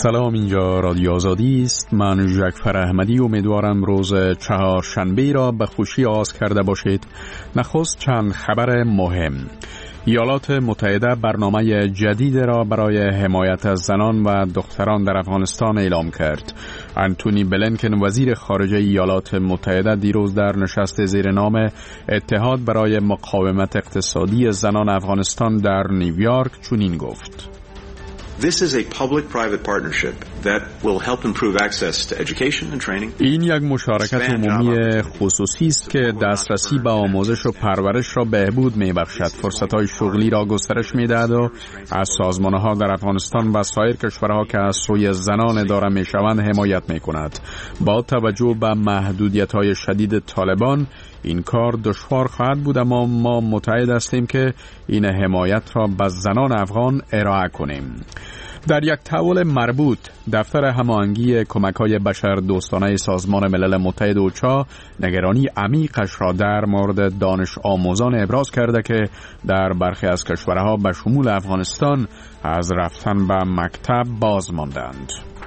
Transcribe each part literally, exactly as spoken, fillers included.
سلام، اینجا رادیو آزادی است. من جعفر احمدی امیدوارم روز چهارشنبه را به خوشی آغاز کرده باشید. نخست چند خبر مهم. ایالات متحده برنامه جدید را برای حمایت از زنان و دختران در افغانستان اعلام کرد. انتونی بلینکن وزیر خارجه ایالات متحده دیروز در نشست زیر نام اتحاد برای مقاومت اقتصادی زنان افغانستان در نیویورک چنین گفت: This is a public-private partnership that will help improve access to education and training. این یک مشارکت عمومی خصوصی است که دسترسی به آموزش و پرورش را بهبود می‌بخشد، فرصت‌های شغلی را گسترش می‌دهد و از سازمان‌ها در افغانستان و سایر کشورها که از سوی زنان اداره می‌شوند حمایت می‌کند. با توجه به محدودیت‌های شدید طالبان این کار دشوار خواهد بود، اما ما متعهد هستیم که این حمایت را به زنان افغان ارائه کنیم. در یک تحول مربوط، دفتر هماهنگی کمک‌های بشردوستانه سازمان ملل متحد اوچا نگرانی عمیقش را در مورد دانش آموزان ابراز کرده که در برخی از کشورها به شمول افغانستان از رفتن به مکتب باز ماندند.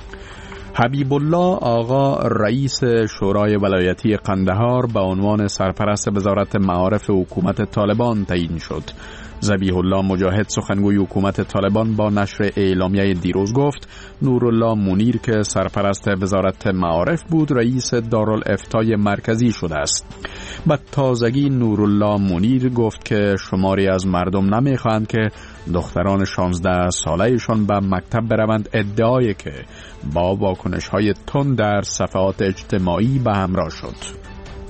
حبیب الله آقا رئیس شورای ولایتی قندهار به عنوان سرپرست وزارت معارف حکومت طالبان تعیین شد. ذبیح الله مجاهد سخنگوی حکومت طالبان با نشر اعلامیه دیروز گفت نورالله منیر که سرپرست وزارت معارف بود رئیس دارالافتای مرکزی شده است. به تازگی نورالله منیر گفت که شماری از مردم نمیخواهند که دختران شانزده سالهشان به مکتب بروند، ادعایی که با واکنش‌های تند در صفحات اجتماعی به همراه شد.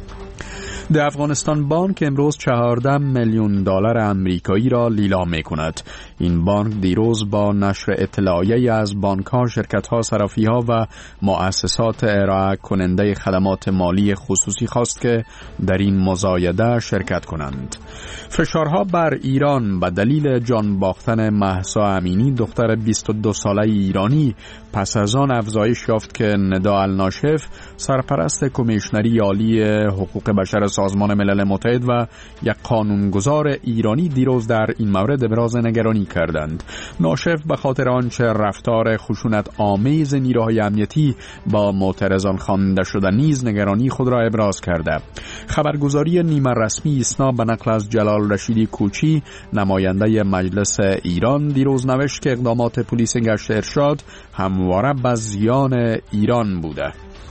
در افغانستان بانک امروز چهارده میلیون دلار آمریکایی را لیلام می‌کند. این بانک دیروز با نشر اطلاعیه‌ای از بانک‌ها، شرکت‌ها، صرافی‌ها و مؤسسات ارائه کننده خدمات مالی خصوصی خواست که در این مزایده شرکت کنند. فشارها بر ایران به دلیل جان باختن مهسا امینی دختر بیست و دو ساله ایرانی پس از آن افزایش یافت که ندا الناشف سرپرست کمیشنری عالی حقوق بشر سازمان ملل متحد و یک قانونگذار ایرانی دیروز در این مورد ابراز نگرانی کردند. ناشف به خاطر آنچه رفتار خشونت آمیز نیروهای امنیتی با معترضان خوانده شده نیز نگرانی خود را ابراز کرده. خبرگزاری نیمه رسمی اسنا به نقل از جلال رشیدی کوچی نماینده مجلس ایران دیروز نوشت که اقدامات پلیس گشت ارشاد همواره به زیان ایران بوده.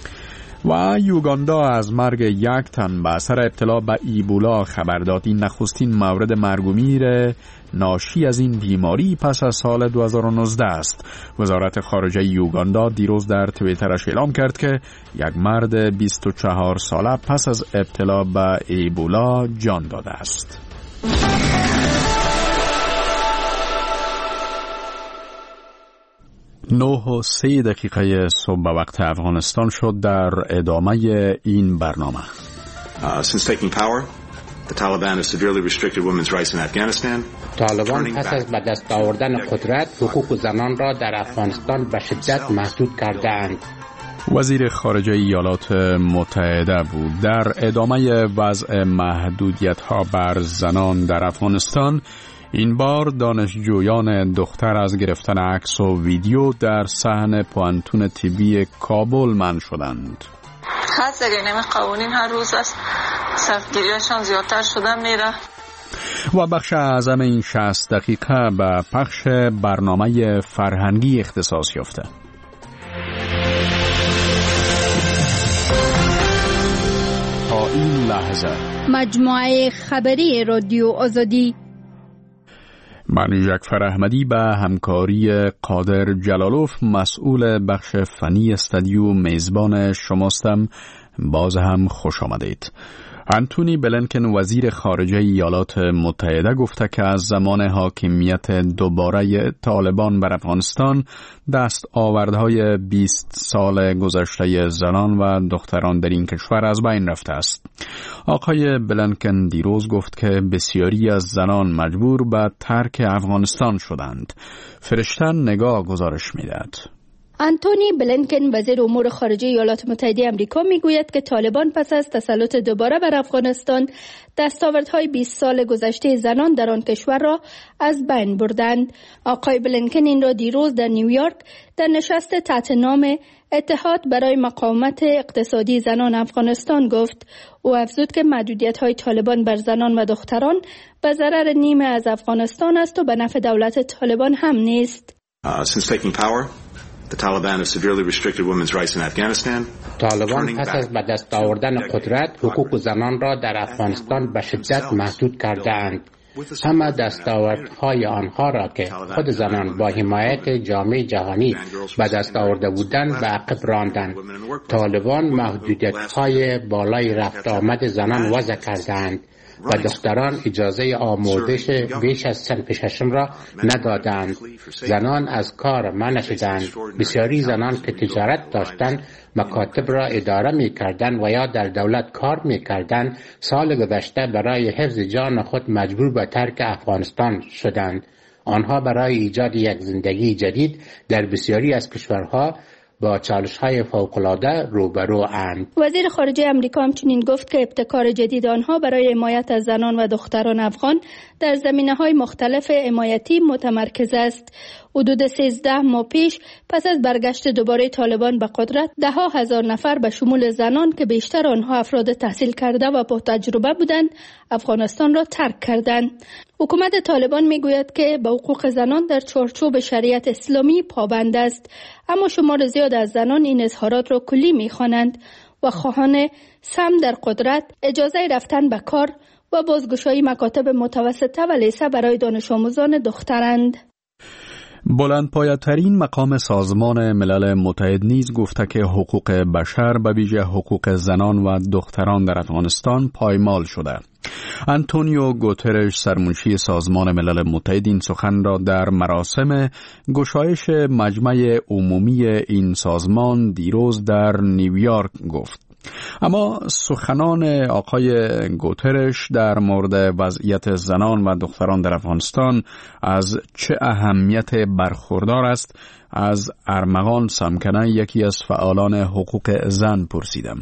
و یوگاندا از مرگ یک تن به اثر ابتلا به ایبولا خبر داد. این نخستین مورد مرگ و میر ناشی از این بیماری پس از سال دو هزار و نوزده است. وزارت خارجه یوگاندا دیروز در توییترش اعلام کرد که یک مرد بیست و چهار ساله پس از ابتلا به ایبولا جان داده است. نه و سه دقیقه صبح به وقت افغانستان شد. در ادامه این برنامه uh, Since taking power, the Taliban has severely restricted women's rights in Afghanistan. طالبان پس از به دست آوردن قدرت حقوق زنان را در افغانستان به شدت محدود کردند. وزیر خارجه ایالات متحده بود. در ادامه وضع محدودیت‌ها بر زنان در افغانستان این بار دانشجویان دختر از گرفتن عکس و ویدیو در صحن پوانتون طبی کابل منع شدند. هست اگر نمی قوانین هر روز است سختگیریشان زیادتر شدن میره. و بخش اعظم این شصت دقیقه به پخش برنامه فرهنگی اختصاص یافته. تا این لحظه مجموعه خبری رادیو آزادی. من جعفر احمدی به همکاری قادر جلالوف مسئول بخش فنی استودیو میزبان شماستم. باز هم خوش آمدید. انتونی بلینکن وزیر خارجه ایالات متحده گفته که از زمان حاکمیت دوباره طالبان بر افغانستان دست آوردهای بیست سال گذشته زنان و دختران در این کشور از بین رفته است. آقای بلینکن دیروز گفت که بسیاری از زنان مجبور به ترک افغانستان شدند. فرشته نگاه گزارش می‌دهد. آنتونی بلینکن وزیر امور خارجه ایالات متحده آمریکا میگوید که طالبان پس از تسلط دوباره بر افغانستان دستاوردهای بیست سال گذشته زنان در آن کشور را از بین بردند. آقای بلینکن این را دیروز در نیویورک در نشست تحت نام اتحاد برای مقاومت اقتصادی زنان افغانستان گفت. او افزود که محدودیت‌های طالبان بر زنان و دختران به ضرر نیمه از افغانستان است و به نفع دولت طالبان هم نیست. Uh, since taking power, the Taliban have severely restricted women's rights in Afghanistan. طالبان پس از به دست آوردن قدرت حقوق زنان را در افغانستان به شدت محدود کرده‌اند. همه دستاوردهای آنها را که خود زنان با حمایت جامعه جهانی به دست آورده بودند به عقب راندند. طالبان محدودیت‌های بالای رفت آمد زنان وضع کردند و دختران اجازه آموزش بیش از صنف ششم را ندادند. زنان از کار منع شدند. بسیاری زنان که تجارت داشتند مکاتب را اداره می کردند و یا در دولت کار می کردند سال گذشته برای حفظ جان خود مجبور به ترک افغانستان شدند. آنها برای ایجاد یک زندگی جدید در بسیاری از کشورها با چالش‌های فوق‌العاده روبرو اند. وزیر خارجه آمریکا همچنین گفت که ابتکار جدید آنها برای حمایت از زنان و دختران افغان در زمینه‌های مختلف حمایتی متمرکز است. حدود سیزده ماه پیش پس از برگشت دوباره طالبان به قدرت، ده ها هزار نفر به شمول زنان که بیشتر آنها افراد تحصیل کرده و با تجربه بودند، افغانستان را ترک کردند. حکومت طالبان میگوید که به حقوق زنان در چارچوب شریعت اسلامی پابند است، اما شمار زیاد از زنان این اظهارات را کلی می‌خوانند و خواهان سم در قدرت، اجازه رفتن به کار و بازگشایی مکاتب متوسطه و لیسه برای دانش آموزان دخترند. بلندپایه‌ترین مقام سازمان ملل متحد نیز گفته که حقوق بشر به ویژه حقوق زنان و دختران در افغانستان پایمال شده. آنتونیو گوترش سرمنشی سازمان ملل متحد این سخن را در مراسم گشایش مجمع عمومی این سازمان دیروز در نیویورک گفت. اما سخنان آقای گوترش در مورد وضعیت زنان و دختران در افغانستان از چه اهمیت برخوردار است از ارمغان سمکنه، یکی از فعالان حقوق زن، پرسیدم.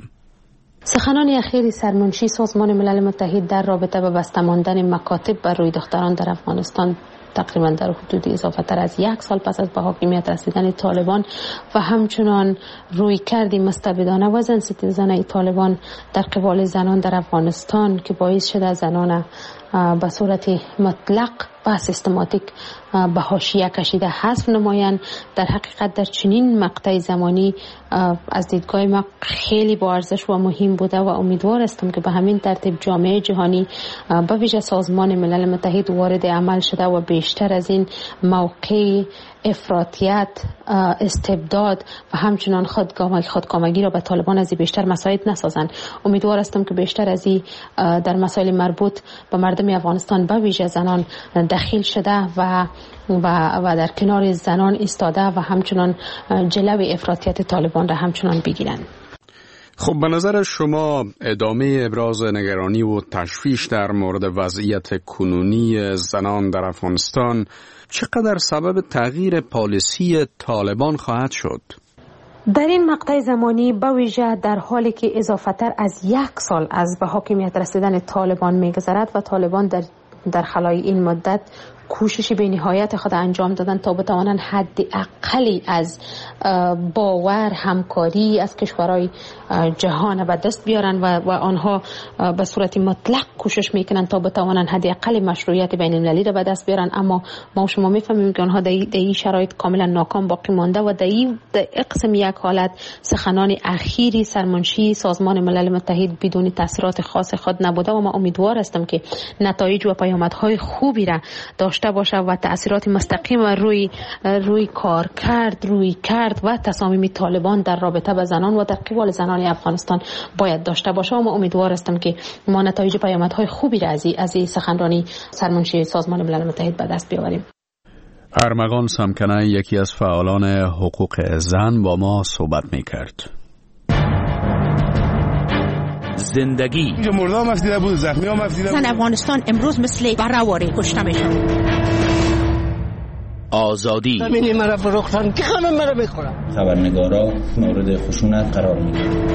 سخنان اخیر سرمنشی سازمان ملل متحد در رابطه با بسته ماندن مکاتب بر روی دختران در افغانستان تقریبا در حدود اضافه تر از یک سال پس از به حاکمیت رسیدن طالبان و همچنان روی کردی مستبدانه و زنستیزانه طالبان در قبال زنان در افغانستان که باعث شده زنان به صورت مطلق و سیستماتیک به حاشیه کشیده حذف نمایند، در حقیقت در چنین مقطع زمانی از دیدگاه ما خیلی با ارزش و مهم بوده و امیدوار هستم که به همین ترتیب جامعه جهانی به ویژه سازمان ملل متحد وارد عمل شده و بیشتر از این موقع افراطیت، استبداد و همچنان خودکامگی خودکامگی را به طالبان از بیشتر مساعد نسازند. امیدوار هستم که بیشتر از این در مسائل مربوط به مردم افغانستان به ویژه زنان دخیل شده و و و در کنار زنان ایستاده و همچنان جلوی افراطیت طالبان را همچنان بگیرند. خب به نظر شما ادامه ابراز نگرانی و تشویش در مورد وضعیت کنونی زنان در افغانستان چقدر سبب تغییر پالیسی طالبان خواهد شد؟ در این مقطع زمانی به ویژه در حالی که اضافه تر از یک سال از به حاکمیت رسیدن طالبان می‌گذرد و طالبان در در خلای این مدت کوشش به نهایت خود انجام دادن تا بتوانند حد اقلی از باور همکاری از کشورهای جهان به دست بیارن و, و آنها به صورت مطلق کوشش میکنن تا بتوانند حد اقل مشروعیت بین المللی را به دست بیارن، اما ما شما میفهمیم که آنها در این شرایط کاملا ناکام باقی مانده و در این قسم یک حالت سخنان اخیری سرمنشی سازمان ملل متحد بدون تاثیرات خاص خود نبوده و ما امیدوار هستم که نتایج و پیامدهای خوبی را داشته باشه و تأثیرات مستقیم روی روی کار کرد روی کرد و تصامیم طالبان در رابطه با زنان و در قبال زنان افغانستان باید داشته باشه و ما امیدوار هستم که ما نتایج پیامدهای خوبی را از از این سخنرانی سرمنشی سازمان ملل متحد به دست بیاوریم. ارمغان سمکنه، یکی از فعالان حقوق زن، با ما صحبت می‌کرد. زندگی مردم مفیده بود، زخمی ها مفیده بود. زن افغانستان امروز مثل برهواره کشته میشن. آزادی. همین مرا فروختن که همه مرا میخورن. خبرنگارا مورد خشونت قرار میگیرن.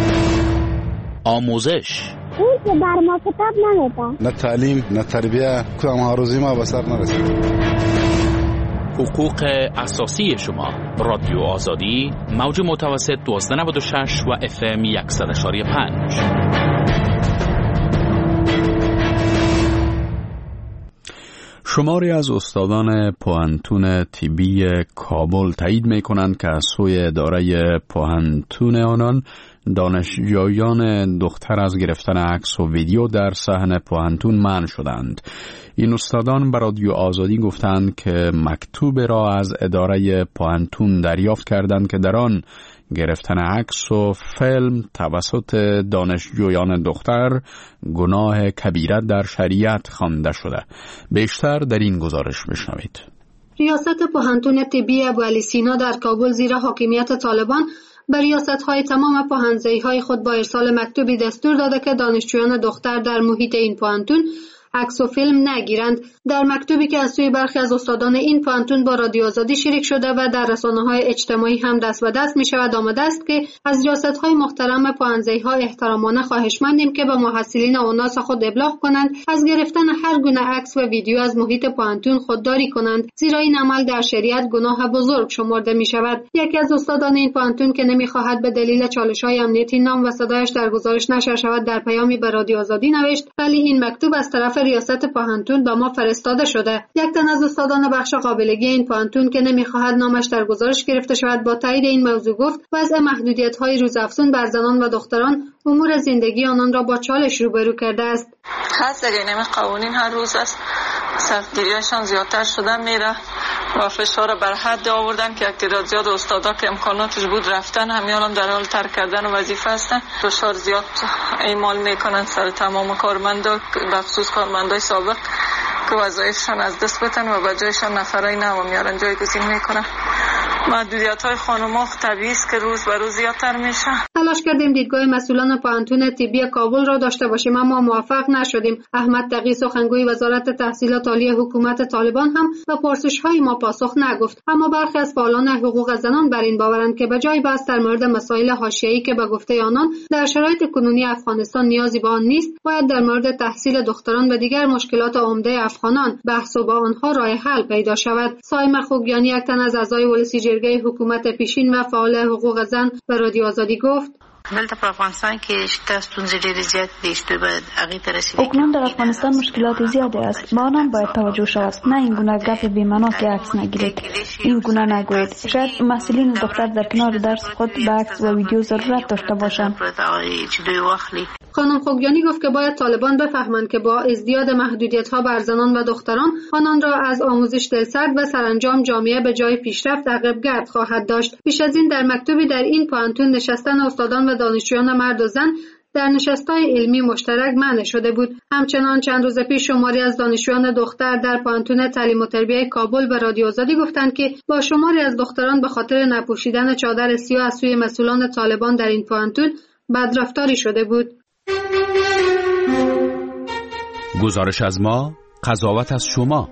آموزش. اون که بر ما کتاب نمیدن. نه تعلیم نه تربیه کدام هروزی ما به سر نرسید. حقوق اساسی شما. رادیو آزادی موج متوسط دوازده نود و شش و اف ام صد و پنج. شماری از استادان پوهنتون طبی کابل تایید می کنند که از سوی اداره پوهنتون آنان دانشجویان دختر از گرفتن عکس و ویدیو در صحن پوهنتون منع شدند. این استادان به رادیو آزادی گفتند که مکتوب را از اداره پوهنتون دریافت کردند که در آن گرفتن عکس و فیلم توسط دانشجویان دختر گناه کبیره در شریعت خوانده شده. بیشتر در این گزارش بشنوید. ریاست پوهنتون طبی ابوعلی سینا در کابل زیر حاکمیت طالبان به ریاست‌های تمام پوهنځی‌های خود با ارسال مکتوبی دستور داده که دانشجویان دختر در محیط این پوهنتون عکس و فیلم نگیرند. در مکتوبی که از سوی برخی از استادان این پوهنتون با رادیو آزادی شریک شده و در رسانه‌های اجتماعی هم دست به دست می‌شود آمده است که از ریاست‌های محترم پوهنځی‌ها احترامانه خواهشمندیم که به محصلین و ناس خود ابلاغ کنند از گرفتن هر گونه عکس و ویدیو از محیط پوهنتون خودداری کنند، زیرا این عمل در شریعت گناه بزرگ شمرده می‌شود. یکی از استادان این پوهنتون که نمی‌خواهد به دلیل چالش‌های امنیتی نام و صدایش در گزارش نشر شود در پیامی به رادیو آزادی نوشت: ولی این مکتوب از طرف ریاست پوهنتون به ما فرستاده شده. یک تن از استادان بخش قابلگی این پوهنتون که نمیخواهد نامش در گزارش گرفته شود با تایید این موضوع گفت وضع محدودیت‌های روزافزون بر زنان و دختران امور زندگی آنان را با چالش روبرو کرده است. خاص دیگه این قوانین هر روز است سختگیریشان زیادتر شده میره و فشار بر حد آوردن که تعداد زیاد استادا که امکاناتش بود رفتن، همیان در حال ترک کردن وظیفه هستن. فشار زیاد اعمال میکنن سر تمام کارمندا، بخصوص کارمندای سابق که وظایفشان از دست بدن و به جایشان نفرای نو میارن جایگزین میکنن. محدودیت‌های خانم‌ها طبیعی است که روز به روز زیادتر میشه. تلاش کردیم دیدگاه مسئولان پوهنتون طبی کابل را داشته باشیم اما موفق نشدیم. احمد تقی سخنگوی وزارت تحصیلات عالی حکومت طالبان هم به پرسش‌های ما پاسخ نگفت، اما برخی از فعالان حقوق زنان بر این باورند که به جای بحث در مورد مسائل حاشیه‌ای که به گفته آنان در شرایط کنونی افغانستان نیازی به آن نیست، باید در مورد تحصیل دختران و دیگر مشکلات عمده افغانان بحث و با آنها راه حل پیدا شود. سایمه خوگیانی یک تن از اعضای ولسی جرگه حکومت پیشین و فعال حقوق زن به رادیو آزادی گفت: دلته په افغانستان کې شته ستونزې ډېرې زیات دي چې باید هغې ته رسیدگی اکنون در افغانستان مشکلات زیادی است، با آنان باید توجه شود. نه این گونه گپ بی‌معنا که عکس نگیرید، این گونه نگویید. شاید مسئولین دختر در کنار درس خود به عکس و ویدیو ضرورت داشته باشند. خانم خوگیانی گفت که باید طالبان بفهمند که با ازدیاد محدودیت‌ها بر زنان و دختران آنان را از آموزش دلسرد و سرانجام جامعه به جای پیشرفت عقب‌گرد خواهد داشت. پیش از این در مکتوبی در این پوهنتون نشستن استادان و دانشجویان مرد و زن در نشست‌های علمی مشترک منع شده بود. همچنان چند روز پیش شماری از دانشجویان دختر در پوهنتون تعلیم و تربیت کابل به رادیو آزادی گفتند که با شماری از دختران به خاطر نپوشیدن چادر سیاه از سوی مسئولان طالبان در این پوهنتون بدرفتاری شده بود. گزارش از ما، قضاوت از شما.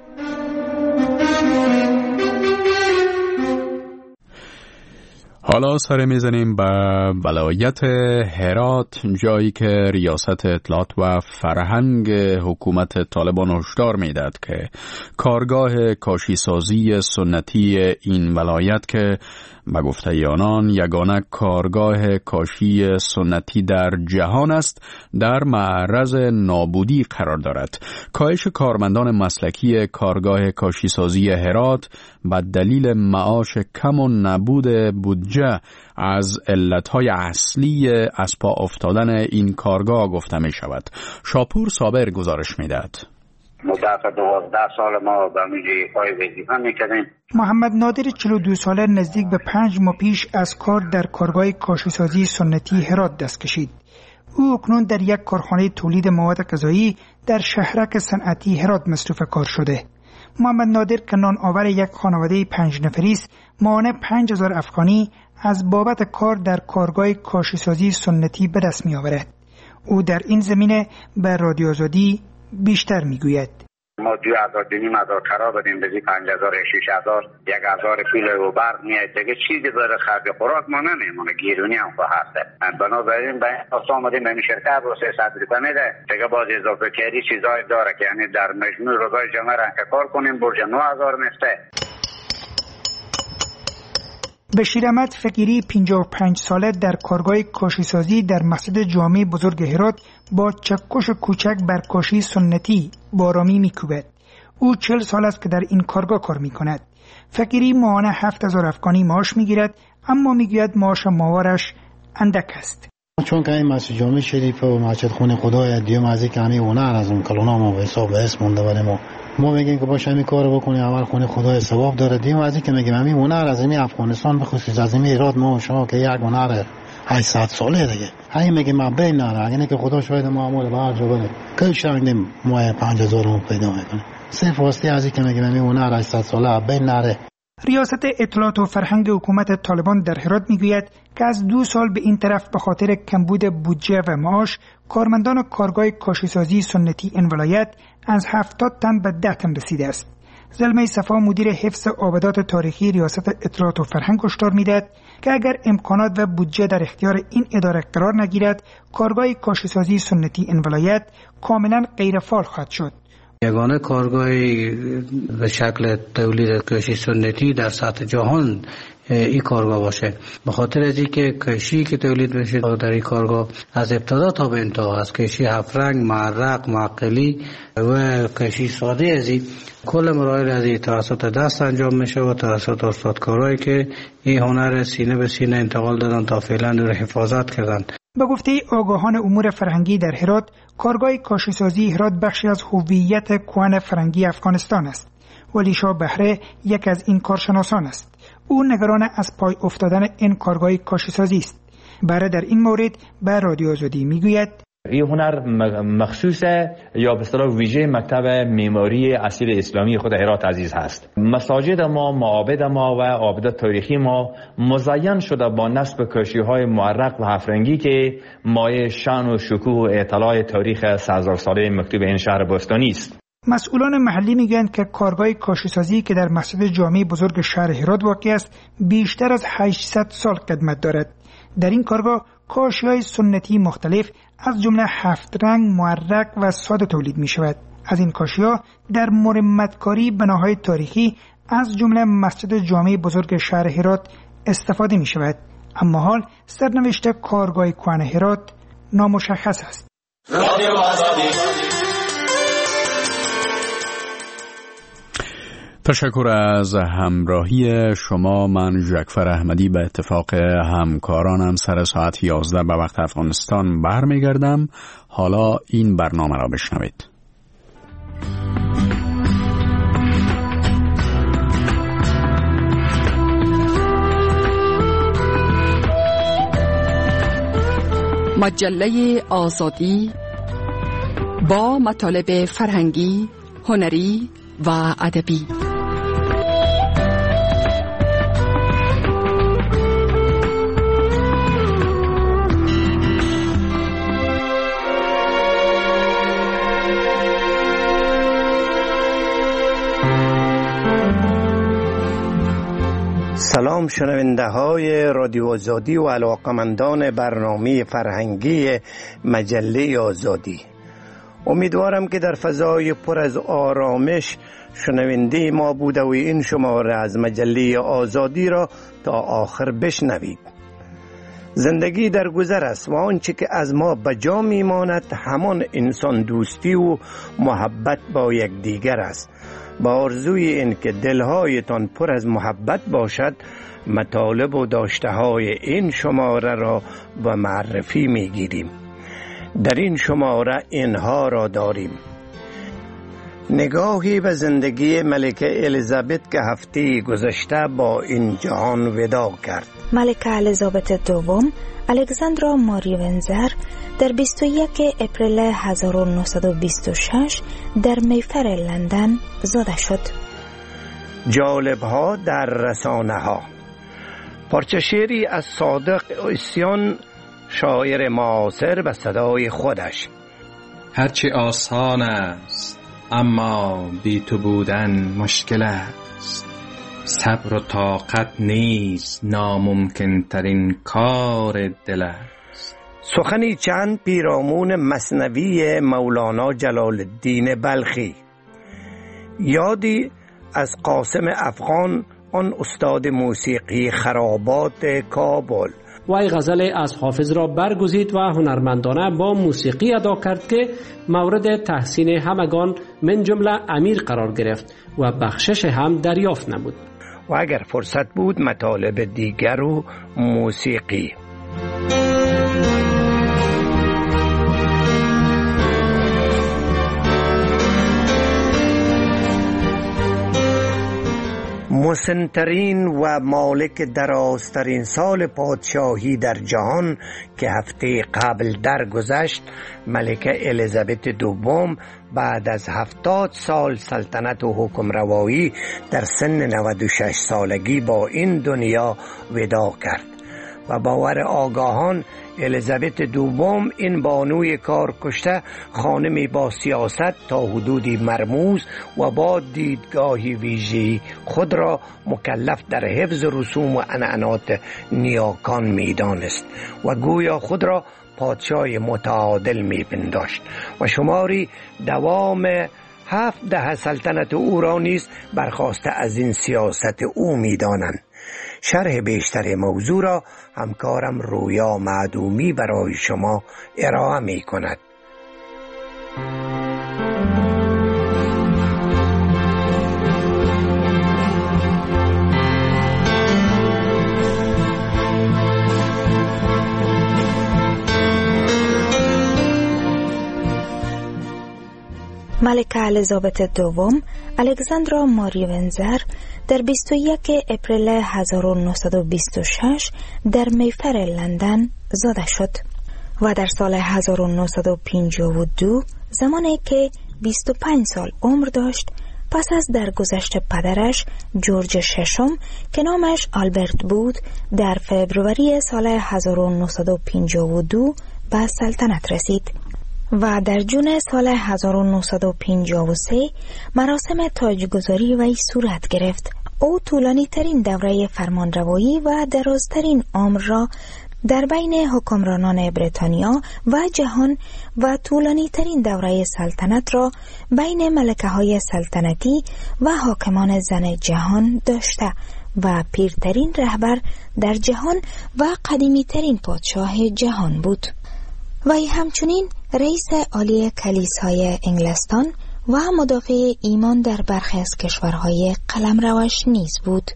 حالا سر میزنیم به ولایت هرات، جایی که ریاست اطلاعات و فرهنگ حکومت طالبان هشدار میداد که کارگاه کاشیسازی سنتی این ولایت که به گفته آنان یگانه کارگاه کاشی سنتی در جهان است در معرض نابودی قرار دارد. کاهش کارمندان مسلکی کارگاه کاشیسازی هرات به دلیل معاش کم و نبود بودجه از علتهای اصلی از پا افتادن این کارگاه گفته می شود. شاپور صابر گزارش می دهد. مدت دوازده سال ما به میجه پای وظیفه میکردیم. محمد نادر چهل و دو ساله نزدیک به پنج ماه پیش از کار در کارگاه کاشیسازی سنتی هرات دست کشید. او اکنون در یک کارخانه تولید مواد غذایی در شهرک صنعتی هرات مصروف کار شده. محمد نادر که نان آور یک خانواده پنج نفری است، ماهانه پنج هزار افغانی از بابت کار در کارگاه کاشیسازی سنتی به دست می آورد. او در این زمینه به رادیو آزادی بیشتر میگوید. ما دو هزار دینیم هزار کرا بدیم بزی پنج هزار شیش هزار یک هزار پیل و برق میاد دیگه چیزی برای خرج خوراک ما نمیمونه، گیرونی هم خواهد. بنابراین به این اساس آمدیم به این شرکت رو سیصد روپیه میده دیگه باز اضافه کردی چیزای داره که یعنی در مجموع روزای جمعه رنگ کار کنیم برج نه هزار میفته. بشیر احمد فقیری پنجاه و پنج ساله در کارگاه کاشیسازی در مسجد جامع بزرگ هرات با چکش کوچک بر کاشی سنتی با آرامی میکوبد. او چهل سال است که در این کارگاه کار میکند. فقیری ماهانه هفت هزار افغانی معاش میگیرد، اما میگوید معاش ماهوارش اندک است. چون که این مسجد جامع شریف و مسجد خونه خدای دیو مازی که همین هنر از اون کلونا ما به حساب اسم مونده ولی ما ما میگیم که باشه همین کارو بکنیم، اول خونه خدای ثواب داره. دیو مازی که میگیم همین هنر از این افغانستان به خصوص از این ایراد ما شما که یک هنر هشتصد ساله دیگه همین میگیم ما بین نره اگه نه که خدا شاید معمول به هر جا بره که شنگیم ما پنج هزار رو پیدا میکنه صرف واسطه از این که میگیم همین هنر هشتصد ساله بین نره. ریاست اطلاعات و فرهنگ حکومت طالبان در هرات میگوید که از دو سال به این طرف به خاطر کمبود بودجه و معاش کارمندان کارگاه کاشیسازی سنتی این ولایت از هفتاد تن به ده تن رسیده است. زلمه صفا مدیر حفظ آبادات تاریخی ریاست اطلاعات و فرهنگ هشدار میدهد که اگر امکانات و بودجه در اختیار این اداره قرار نگیرد کارگاه کاشیسازی سنتی این ولایت کاملا غیر فعال خواهد شد. یگانه کارگاهی به شکل تولید کاشی سنتی در سطح جهان این کارگاه باشه، به خاطر از اینکه کاشی که تولید بشه در این کارگاه از ابتدا تا به انتها از کاشی هفت رنگ، معرق، معقلی و کاشی ساده از این کل مراحل از این توسط دست انجام میشه و توسط استادکارایی که این هنر سینه به سینه انتقال دادن تا فعلا رو حفاظت کردن. به گفته آگاهان امور فرهنگی در هرات، کارگاه کاشیسازی هرات بخشی از هویت کهن فرهنگی افغانستان است. ولی شاه بهره یک از این کارشناسان است. او نگران از پای افتادن این کارگاه کاشیسازی است. بهره در این مورد به رادیو آزادی میگوید این هنر مخصوص یا به اصطلاح ویژه مکتب معماری اصیل اسلامی خود هرات عزیز هست. مساجد ما، معابد ما و آبادات تاریخی ما مزین شده با نصب کاشی‌های معرق و هفت رنگی که مایه شأن و شکوه و اطلاع تاریخ سه هزار ساله مکتوب این شهر باستانی است. مسئولان محلی میگویند که کارگاه کاشیسازی که در مسجد جامع بزرگ شهر هرات واقع است بیشتر از هشتصد سال قدمت دارد. در این کارگاه کاشی‌های سنتی مختلف از جمله هفت رنگ، معرق و ساده تولید می شود. از این کاشی‌ها در مرمتکاری بناهای تاریخی از جمله مسجد جامع بزرگ شهر هرات استفاده می شود. اما حال سرنوشت کارگاه کهن هرات نامشخص است. رادیو آزادی. تشکر از همراهی شما. من جعفر احمدی به اتفاق همکارانم سر ساعت یازده به وقت افغانستان برمیگردم. حالا این برنامه را بشنوید. مجله آزادی با مطالب فرهنگی، هنری و ادبی. سلام شنونده های رادیو آزادی و علاقمندان برنامه فرهنگی مجله آزادی. امیدوارم که در فضای پر از آرامش شنونده ما بوده و این شماره از مجله آزادی را تا آخر بشنوید. زندگی در گذر است و آنچه که از ما بجا میماند همان انسان دوستی و محبت با یکدیگر است. با آرزوی این که دلهایتان پر از محبت باشد، مطالب و داشته های این شماره را و معرفی می گیریم. در این شماره اینها را داریم: نگاهی به زندگی ملکه الیزابت که هفته گذشته با این جهان وداع کرد. ملکه الیزابت دوم الکساندرا ماری ونزر در بیست و یک اپریل هزار و نهصد و بیست و شش در میفر لندن زاده شد. جالب ها در رسانه ها. پارچه شعری از صادق اسیان، شاعر معاصر به صدای خودش: هرچی آسان است اما بی تو بودن مشکل است. صبر و طاقت نیز ناممکن ترین کار دل است. سخنی چند پیرامون مثنوی مولانا جلال الدین بلخی. یادی از قاسم افغان، آن استاد موسیقی خرابات کابل. وی غزل از حافظ را برگزید و هنرمندانه با موسیقی ادا کرد که مورد تحسین همگان من جمله امیر قرار گرفت و بخشش هم دریافت نمود. و اگر فرصت بود مطالب دیگر و موسیقی. مسنترین و مالک درازترین سال پادشاهی در جهان که هفته قبل درگذشت، ملکه الیزابت دوم بعد از هفتاد سال سلطنت و حکم روایی در سن نود و شش سالگی با این دنیا وداع کرد و باور آگاهان الیزابت دوم این بانوی کار کشته خانمی با سیاست تا حدودی مرموز و با دیدگاهی ویژه‌ای خود را مکلف در حفظ رسوم و عنعنات نیاکان می دانست و گویا خود را پادشاه متعادل می پنداشت و شماری دوام هفت دهه سلطنت او را نیز برخواسته از این سیاست او می دانند. شرح بیشتر موضوع را همکارم رویا معدومی برای شما ارائه می کند. ملکه الیزابت دوم الکساندرا ماری ونزر در بیست و یک اپریل هزار و نهصد و بیست و شش در میفر لندن زاده شد و در سال هزار و نهصد و پنجاه و دو زمانی که بیست و پنج سال عمر داشت، پس از درگذشت پدرش جورج ششم که نامش آلبرت بود، در فبروری سال هزار و نهصد و پنجاه و دو به سلطنت رسید و در جون سال هزار و نهصد و پنجاه و سه مراسم تاجگذاری وی صورت گرفت. او طولانی ترین دوره فرمانروایی و درازترین عمر را در بین حکمرانان بریتانیا و جهان و طولانی ترین دوره سلطنت را بین ملکه های سلطنتی و حاکمان زن جهان داشته و پیرترین رهبر در جهان و قدیمی ترین پادشاه جهان بود. وی همچنین رئیس عالی کلیسای انگلستان و مدافع ایمان در برخی از کشورهای قلمروش نیز بود.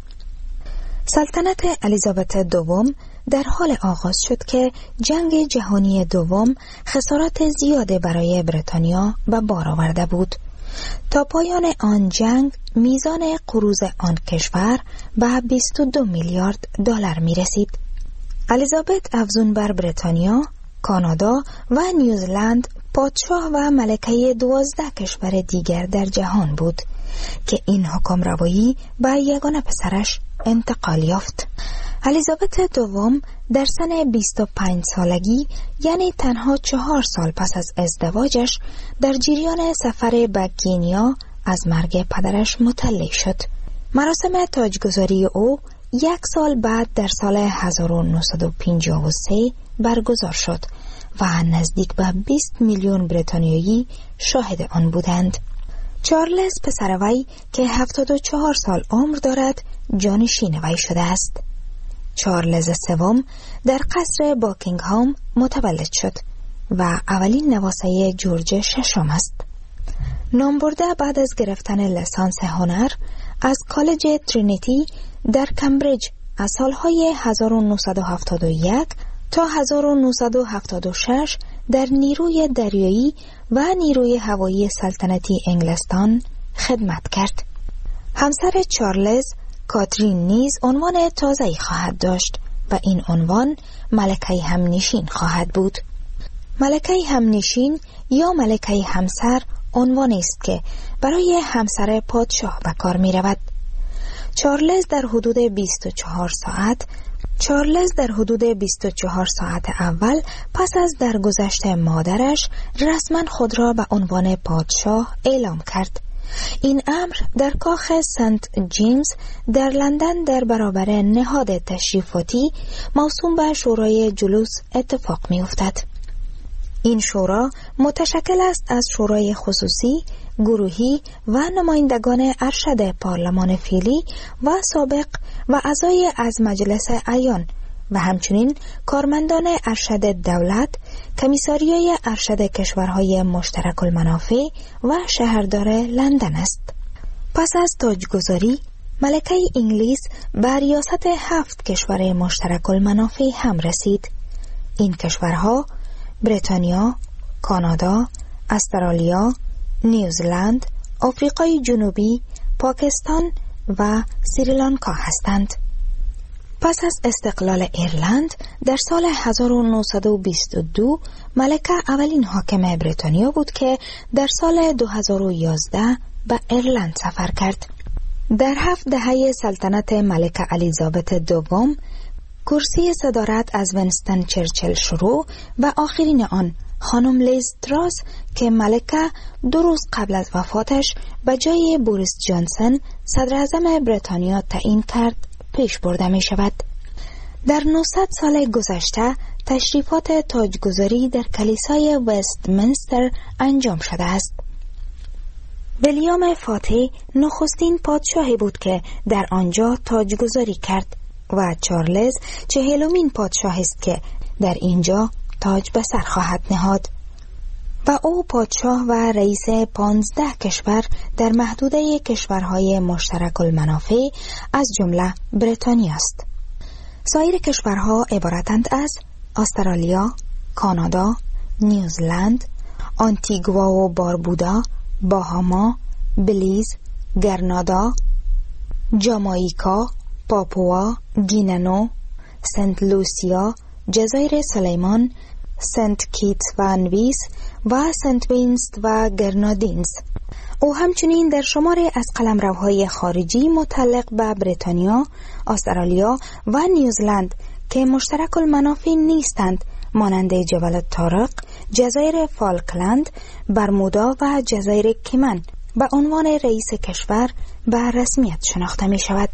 سلطنت الیزابت دوم در حال آغاز شد که جنگ جهانی دوم خسارات زیاده برای بریتانیا به بار آورده بود. تا پایان آن جنگ میزان قروض آن کشور به بیست و دو میلیارد دلار می رسید. الیزابت افزون بر بریتانیا، کانادا و نیوزلند پادشاه و ملکه دوازده کشور دیگر در جهان بود که این حکم روایی به یگانه پسرش انتقال یافت. الیزابت دوم در سن بیست و پنج سالگی، یعنی تنها چهار سال پس از ازدواجش، در جریان سفر به کینیا از مرگ پدرش مطلع شد. مراسم تاجگذاری او یک سال بعد در سال هزار و نهصد و پنجاه و سه برگزار شد و نزدیک به بیست میلیون بریتانیایی شاهد آن بودند. چارلز پسر وی که هفتاد و چهار سال عمر دارد جانشین وی شده است. چارلز سوم در قصر باکینگهام متولد شد و اولین نواسه جورج ششم است. نام برده بعد از گرفتن لیسانس هنر از کالج ترینیتی در کمبریج از سالهای هزار و نهصد و هفتاد و یک تا هزار و نهصد و هفتاد و شش در نیروی دریایی و نیروی هوایی سلطنتی انگلستان خدمت کرد. همسر چارلز، کاترین، نیز عنوان تازه‌ای خواهد داشت و این عنوان ملکه همنشین خواهد بود. ملکه همنشین یا ملکه همسر عنوانی است که برای همسر پادشاه به کار می رود. چارلز در حدود بیست و چهار ساعت چارلز در حدود بیست و چهار ساعت اول پس از درگذشت مادرش رسما خود را به عنوان پادشاه اعلام کرد. این امر در کاخ سنت جیمز در لندن در برابر نهاد تشریفاتی موسوم به شورای جلوس اتفاق می افتد. این شورا متشکل است از شورای خصوصی، گروهی و نمایندگان ارشد پارلمان فعلی و سابق و اعضای از مجلس اعیان و همچنین کارمندان ارشد دولت، کمیساریای ارشد کشورهای مشترک المنافع و شهردار لندن است. پس از تاجگذاری، ملکه انگلیس به ریاست هفت کشور مشترک المنافع هم رسید. این کشورها بریتانیا، کانادا، استرالیا، نیوزلند، آفریقای جنوبی، پاکستان و سریلانکا هستند. پس از استقلال ایرلند در سال هزار و نهصد و بیست و دو ملکه اولین حاکم بریتانیا بود که در سال دو هزار و یازده به ایرلند سفر کرد. در هفت دهه سلطنت ملکه الیزابت دوم کرسی صدارت از وینستون چرچیل شروع و آخرین آن خانم لیز تراس که ملکه دو روز قبل از وفاتش به جای بوریس جانسن صدر اعظم بریتانیا تعیین کرد پیش برده می شود. در نهصد سال گذشته تشریفات تاجگذاری در کلیسای وستمینستر انجام شده است. ویلیام فاتح نخستین پادشاهی بود که در آنجا تاجگذاری کرد و چارلز چهلمین پادشاه است که در اینجا تاج به سر خواهد نهاد و او پادشاه و رئیس پانزده کشور در محدوده کشورهای مشترک المنافع از جمله بریتانیا است. سایر کشورها عبارتند از استرالیا، کانادا، نیوزلند، آنتیگوا و باربودا، باهاما، بلیز، گرنادا، جامائیکا، پاپوا، گیننو، سنت لوسیا، جزایر سلیمان، سنت کیتس و نویس و سنت وینست و گرنادینز. او همچنین در شماری از قلمروهای خارجی متعلق به بریتانیا، استرالیا و نیوزلند که مشترک المنافع نیستند مانند جبل طارق، جزایر فالکلند، برمودا و جزایر کیمن به عنوان رئیس کشور به رسمیت شناخته می شود.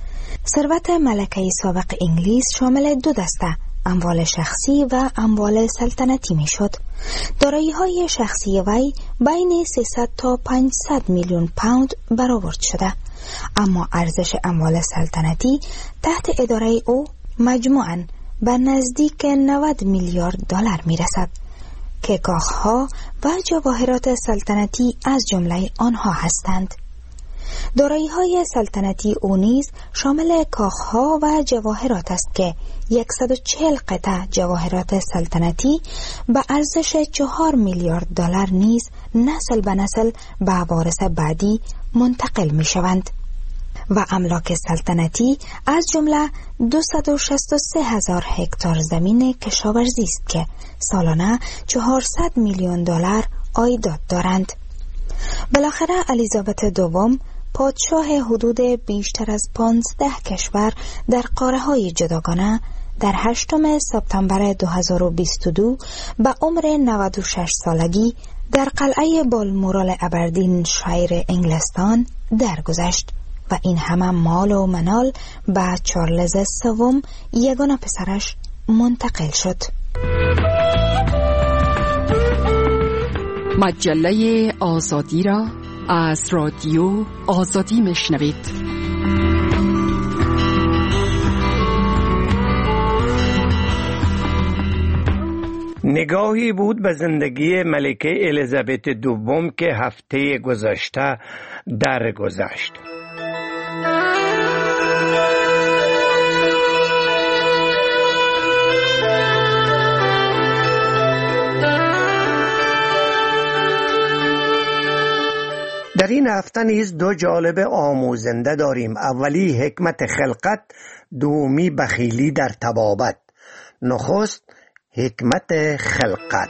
ثروت ملکه سابق انگلیس شامل دو دسته، اموال شخصی و اموال سلطنتی می شد. دارایی های شخصی وی بین سیصد تا پانصد میلیون پوند برآورد شده، اما ارزش اموال سلطنتی تحت اداره او مجموعاً به نزدیک نود میلیارد دلار می رسد که کاخها و جواهرات سلطنتی از جمله آنها هستند. دارایی های سلطنتی او نیز شامل کاخها و جواهرات است که صد و چهل قطعه جواهرات سلطنتی به ارزش چهار میلیارد دلار نیز نسل به نسل به وارث بعدی منتقل می شوند و املاک سلطنتی از جمله دویست و شصت و سه هزار هکتار زمین کشاورزی است که سالانه چهارصد میلیون دلار عایدات دارند. بالاخره الیزابت دوم پادشاه حدود بیشتر از پانزده کشور در قاره‌های جداگانه در هشتم سپتامبر دو هزار و بیست و دو به عمر نود و شش سالگی در قلعه بالمورال ابردین شایر انگلستان درگذشت و این همه مال و منال به چارلز سوم یگانه پسرش منتقل شد. مجله آزادی را از رادیو آزادی میشنوید. نگاهی بود به زندگی ملکه الیزابت دوم که هفته گذشته درگذشت. در این هفته نیز دو جالب آموزنده داریم. اولی حکمت خلقت، دومی بخیلی در طبابت. نخست حکمت خلقت.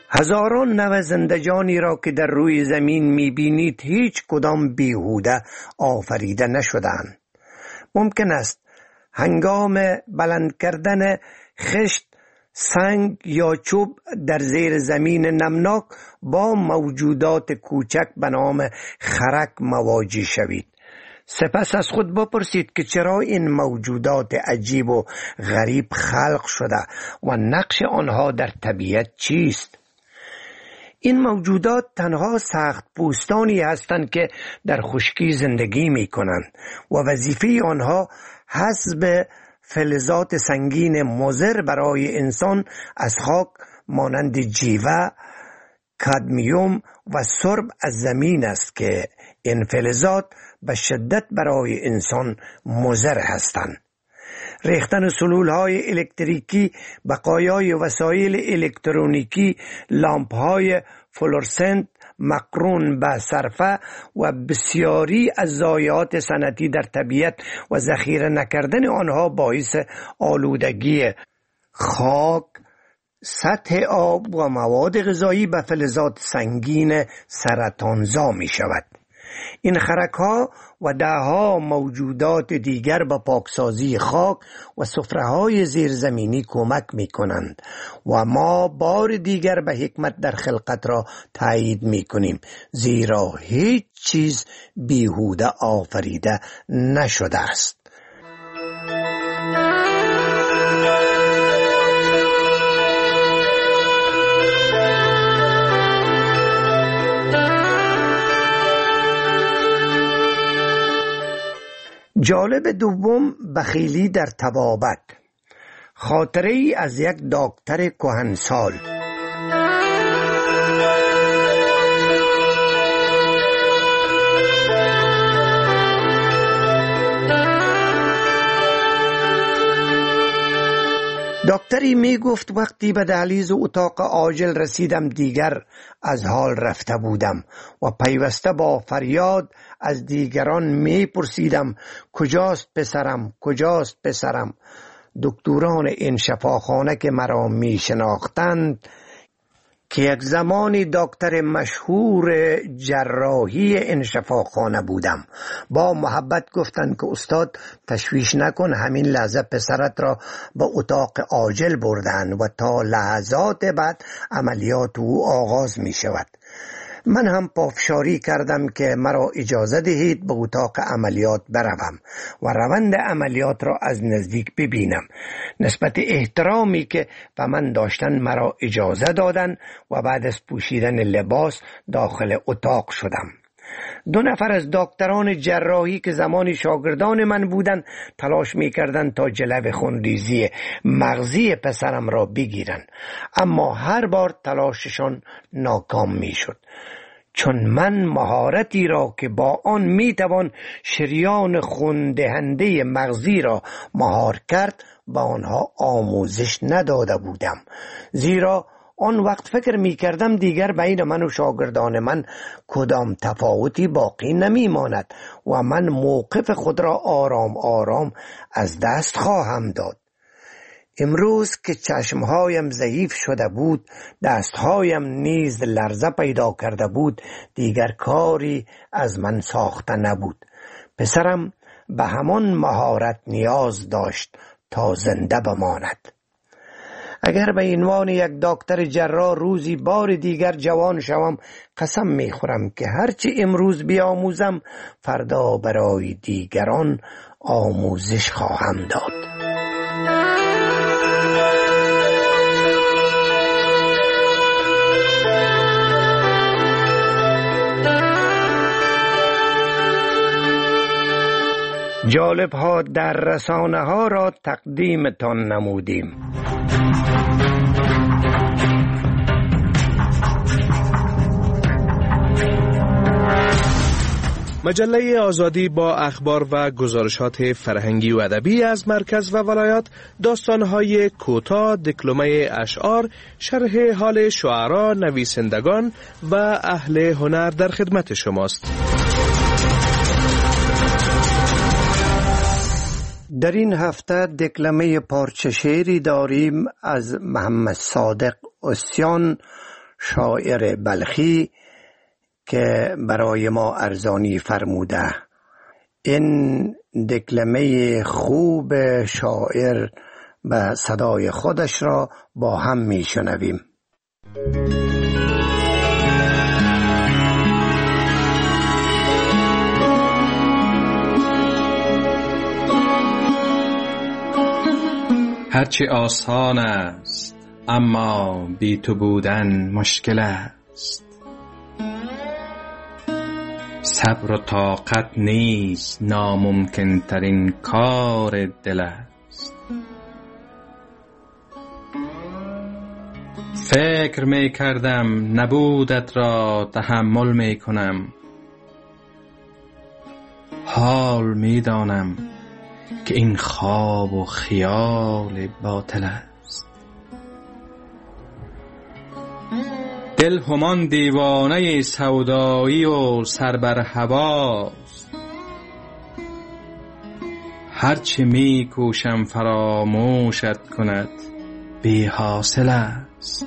هزاران نوع زندگانی را که در روی زمین میبینید هیچ کدام بیهوده آفریده نشدند. ممکن است هنگام بلند کردن خشت، سنگ یا چوب در زیر زمین نمناک با موجودات کوچک به نام خرک مواجه شوید. سپس از خود بپرسید که چرا این موجودات عجیب و غریب خلق شده و نقش آنها در طبیعت چیست؟ این موجودات تنها سخت پوستانی هستند که در خشکی زندگی می کنند و وظیفه آنها حسب فلزات سنگین مضر برای انسان از خاک مانند جیوه، کادمیوم و سرب از زمین است که این فلزات به شدت برای انسان مضر هستند. ریختن سلولهای الکتریکی، بقایای وسایل الکترونیکی، لامپهای فلورسنت مقرون به صرفه و بسیاری از ضایعات صنعتی در طبیعت و ذخیره نکردن آنها باعث آلودگی خاک، سطح آب و مواد غذایی به فلزات سنگین سرطانزا می شود. این خرک‌ها و ده‌ها موجودات دیگر به پاکسازی خاک و سفره‌های زیرزمینی کمک می‌کنند و ما بار دیگر به حکمت در خلقت را تایید می‌کنیم، زیرا هیچ چیز بیهوده آفریده نشده است. جالب دوم، بخیلی در طبابت. خاطره ای از یک دکتر کهنسال. دکتری می گفت وقتی به دهلیز اتاق عاجل رسیدم دیگر از حال رفته بودم و پیوسته با فریاد از دیگران می پرسیدم کجاست پسرم، کجاست پسرم. دکتران این شفاخانه که مرا می شناختند که یک زمانی دکتر مشهور جراحی این شفاخانه بودم، با محبت گفتند که استاد تشویش نکن، همین لحظه پسرت را به اتاق عاجل بردن و تا لحظات بعد عملیات او آغاز می شود. من هم پافشاری کردم که مرا اجازه دهید به اتاق عملیات بروم و روند عملیات را از نزدیک ببینم. نسبت احترامی که به من داشتن مرا اجازه دادن و بعد از پوشیدن لباس داخل اتاق شدم. دو نفر از دکتران جراحی که زمانی شاگردان من بودند تلاش می‌کردند تا جلو خونریزی مغزی پسرم را بگیرند، اما هر بار تلاششان ناکام می‌شد، چون من مهارتی را که با آن میتوان شریان خوندهنده مغزی را مهار کرد با آنها آموزش نداده بودم. زیرا آن وقت فکر می کردم دیگر بین من و شاگردان من کدام تفاوتی باقی نمی ماند و من موقف خود را آرام آرام از دست خواهم داد. امروز که چشمهایم ضعیف شده بود، دستهایم نیز لرزه پیدا کرده بود، دیگر کاری از من ساخته نبود. پسرم به همان مهارت نیاز داشت تا زنده بماند. اگر به عنوان یک دکتر جراح روزی بار دیگر جوان شوم، قسم میخورم که هرچی امروز بیاموزم فردا برای دیگران آموزش خواهم داد. جالب ها در رسانه ها را تقدیمتان نمودیم. مجله آزادی با اخبار و گزارشات فرهنگی و ادبی از مرکز و ولایات، داستان‌های کوتاه، دکلمه اشعار، شرح حال شعرا، نویسندگان و اهل هنر در خدمت شماست. در این هفته دکلمه پارچه شعری داریم از محمد صادق عصیان، شاعر بلخی که برای ما ارزانی فرموده. این دکلمه خوب شاعر به صدای خودش را با هم می شنویم. هرچی آسان است اما بی تو بودن مشکل است. صبر و طاقت نیز ناممکن ترین کار دل است. فکر می کردم نبودت را تحمل می کنم، حال می دانم که این خواب و خیال باطل است. دل همان دیوانه سودایی و سر بر هواست. هرچه می کوشم فراموشت کند بی حاصل است.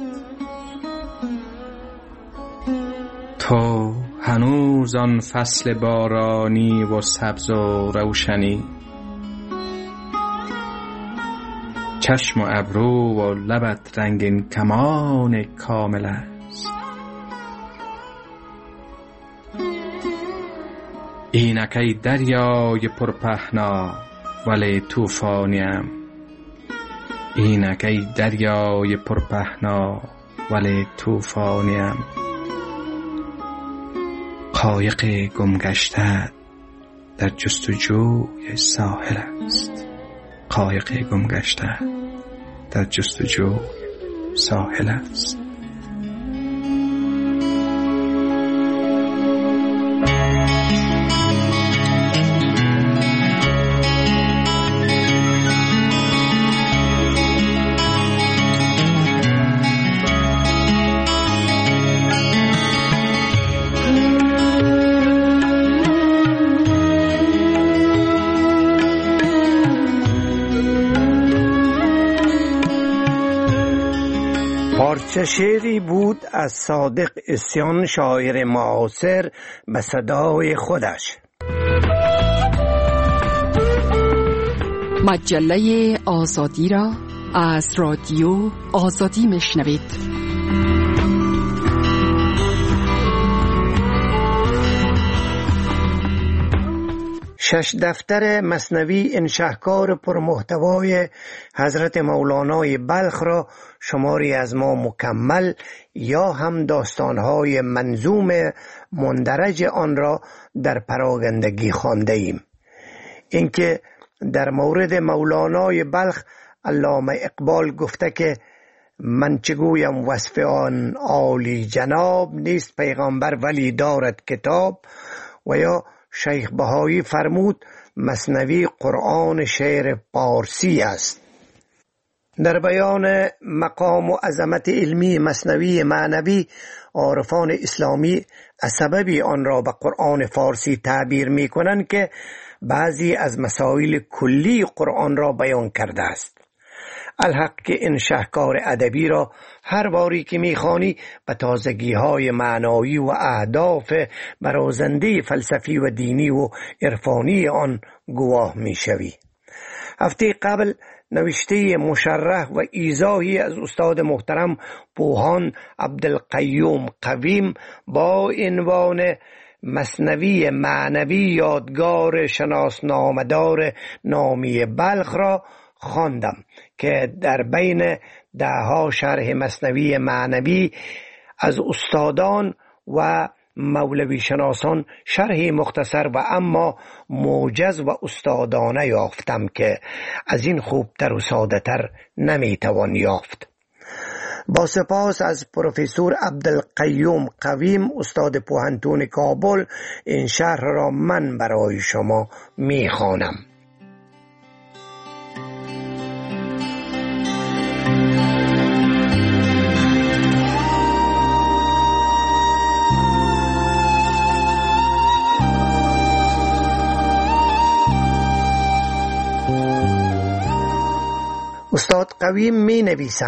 تو هنوز آن فصل بارانی و سبز و روشنی، چشم و ابرو و لبت رنگین کمان کامل است. اینک ای دریای پرپهنا ولی طوفانیم، اینک ای دریای پرپهنا ولی طوفانیم. قایق گمگشته در جستجوی ساحل است. قایق گمگشته در جستجوی ساحل است. چه شعری بود از صادق اسیان، شاعر معاصر، به صدای خودش. مجله آزادی را از رادیو آزادی میشنوید. شش دفتر مثنوی این شاهکار پرمحتوای حضرت مولانای بلخ را شماری از ما مکمل یا هم داستانهای منظوم مندرج آن را در پراگندگی خوانده ایم. اینکه در مورد مولانای بلخ علامه اقبال گفته که من چگویم وصف آن عالی جناب، نیست پیغمبر ولی دارد کتاب، و یا شیخ بهایی فرمود مثنوی قرآن شعر پارسی است. در بیان مقام و عظمت علمی مثنوی معنوی، عارفان اسلامی از سببی آن را به قرآن فارسی تعبیر می کنند که بعضی از مسائل کلی قرآن را بیان کرده است. الحق که این شاهکار ادبی را هر باری که میخوانی به تازگی های معنایی و اهداف برازنده فلسفی و دینی و عرفانی آن گواه میشوی. هفته قبل نوشته مشرح و ایضاحی از استاد محترم پوهان عبدالقیوم قویم با عنوان مثنوی معنوی یادگار شناسنامه‌دار نامی بلخ را خواندم که در بین دهها شرح مثنوی معنوی از استادان و مولوی شناسان شرحی مختصر و اما موجز و استادانه یافتم که از این خوبتر و ساده تر نمیتوان یافت. با سپاس از پروفسور عبدالقیوم قویم استاد پوهنتون کابل، این شرح را من برای شما میخوانم. استاد قویم می نویسند: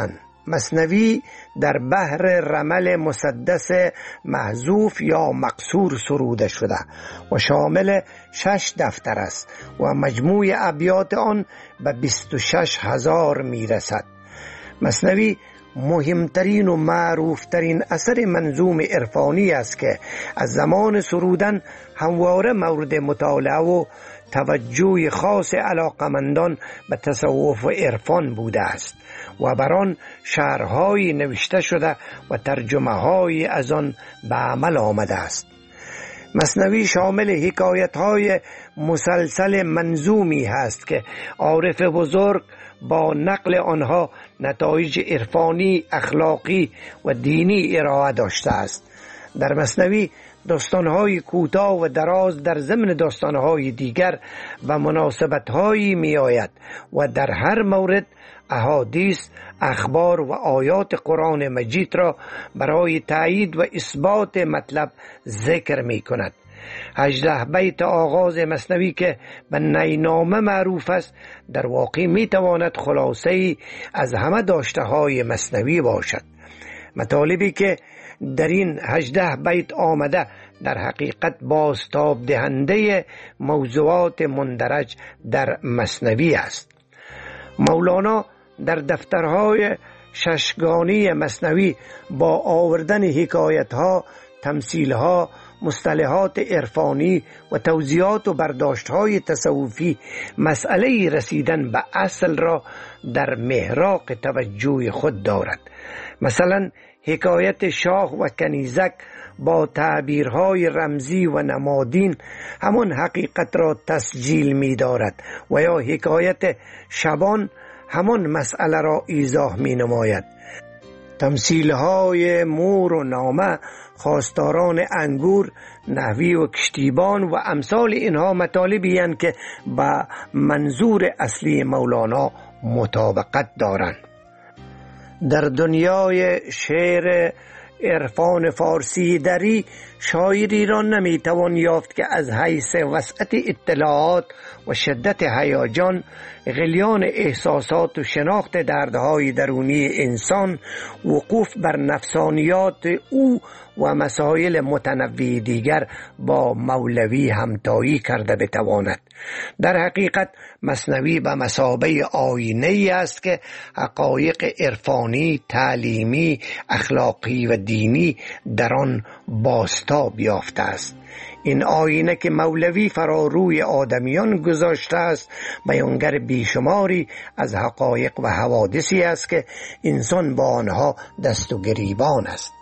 مثنوی در بحر رمل مسدس محذوف یا مقصور سروده شده و شامل شش دفتر است و مجموع ابیات آن به بیست و شش هزار می رسد. مثنوی مهمترین و معروفترین اثر منظوم عرفانی است که از زمان سرودن همواره مورد مطالعه و توجه خاص علاقمندان به تصوف و عرفان بوده است و بر آن شرح‌هایی نوشته شده و ترجمه‌هایی از آن به عمل آمده است. مثنوی شامل حکایت‌های مسلسل منظومی هست که عارف بزرگ با نقل آنها نتایج عرفانی، اخلاقی و دینی ارائه داشته است. در مثنوی داستان‌های کوتاه و دراز در ضمن داستان‌های دیگر و مناسبت‌هایی می‌آید و در هر مورد احادیث، اخبار و آیات قرآن مجید را برای تایید و اثبات مطلب ذکر می‌کند. هجده بیت آغاز مثنوی که به نینامه معروف است در واقع می‌تواند خلاصه‌ای از همه داشته‌های مثنوی باشد. مطالبی که در این هجده بیت آمده در حقیقت بازتاب دهنده موضوعات مندرج در مثنوی است. مولانا در دفترهای ششگانی مثنوی با آوردن حکایتها، تمثیلها، مصطلحات عرفانی و توضیحات و برداشتهای تصوفی مسئله رسیدن به اصل را در محراق توجه خود دارد. مثلا حکایت شاه و کنیزک با تعبیرهای رمزی و نمادین همان حقیقت را تسجیل می دارد و یا حکایت شبان همان مسئله را ایضاح می نماید. تمثیلهای مور و نامه، خواستاران انگور، نحوی و کشتیبان و امثال اینها مطالبی هستند که با منظور اصلی مولانا مطابقت دارند. در دنیای شعر عرفان فارسی دری شاعری را نمیتوان یافت که از حیث وسعت اطلاعات و شدت هیجان، غلیان احساسات و شناخت دردهای درونی انسان، وقوف بر نفسانیات او و مسائل متنوع دیگر با مولوی همتایی کرده بتواند. در حقیقت مثنوی به مثابه آینه‌ای است که حقایق عرفانی، تعلیمی، اخلاقی و دینی در آن بازتاب یافته است. این آینه که مولوی فرا روی آدمیان گذاشته است بیانگر بیشماری از حقایق و حوادثی است که انسان با آنها دست و گریبان است.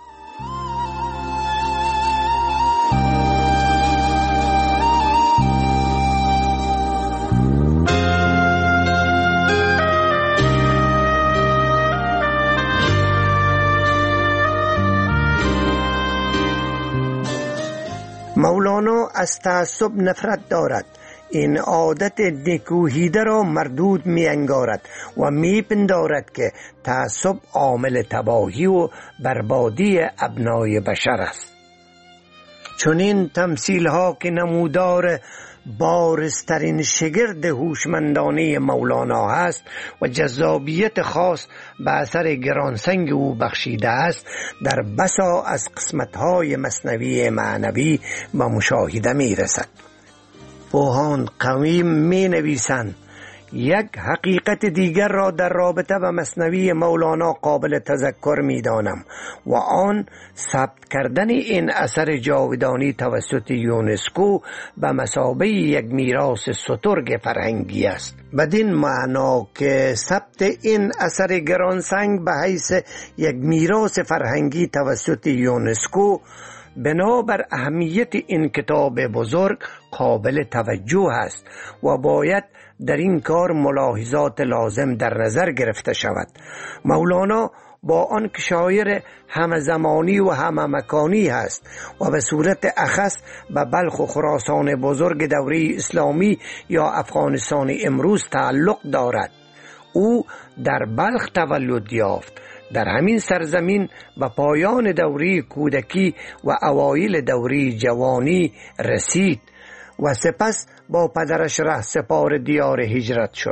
مولانا از تعصب نفرت دارد. این عادت نکوهیده را مردود می انگارد و می پندارد که تعصب عامل تباهی و بربادی ابنای بشر است. چون این تمثیل ها که نمودار بارزترین شگرد هوشمندانه مولانا است و جذابیت خاص به اثر گرانسنگ او بخشیده است، در بسا از قسمت‌های مثنوی معنوی به مشاهده می رسد. پوهان قویم می نویسند یک حقیقت دیگر را در رابطه با مثنوی مولانا قابل تذکر می دانم و آن ثبت کردن این اثر جاودانی توسط یونسکو به مثابه یک میراث سترگ فرهنگی است. بدین معنا که ثبت این اثر گرانسنگ به حیث یک میراث فرهنگی توسط یونسکو بنابر اهمیت این کتاب بزرگ قابل توجه است و باید در این کار ملاحظات لازم در نظر گرفته شود. مولانا با آن که شاعر همه زمانی و همه مکانی هست و به صورت اخص به بلخ و خراسان بزرگ دوره اسلامی یا افغانستان امروز تعلق دارد، او در بلخ تولد یافت. در همین سرزمین به پایان دوره کودکی و اوایل دوره جوانی رسید و سپس با پدرش ره سپار دیار هجرت شد.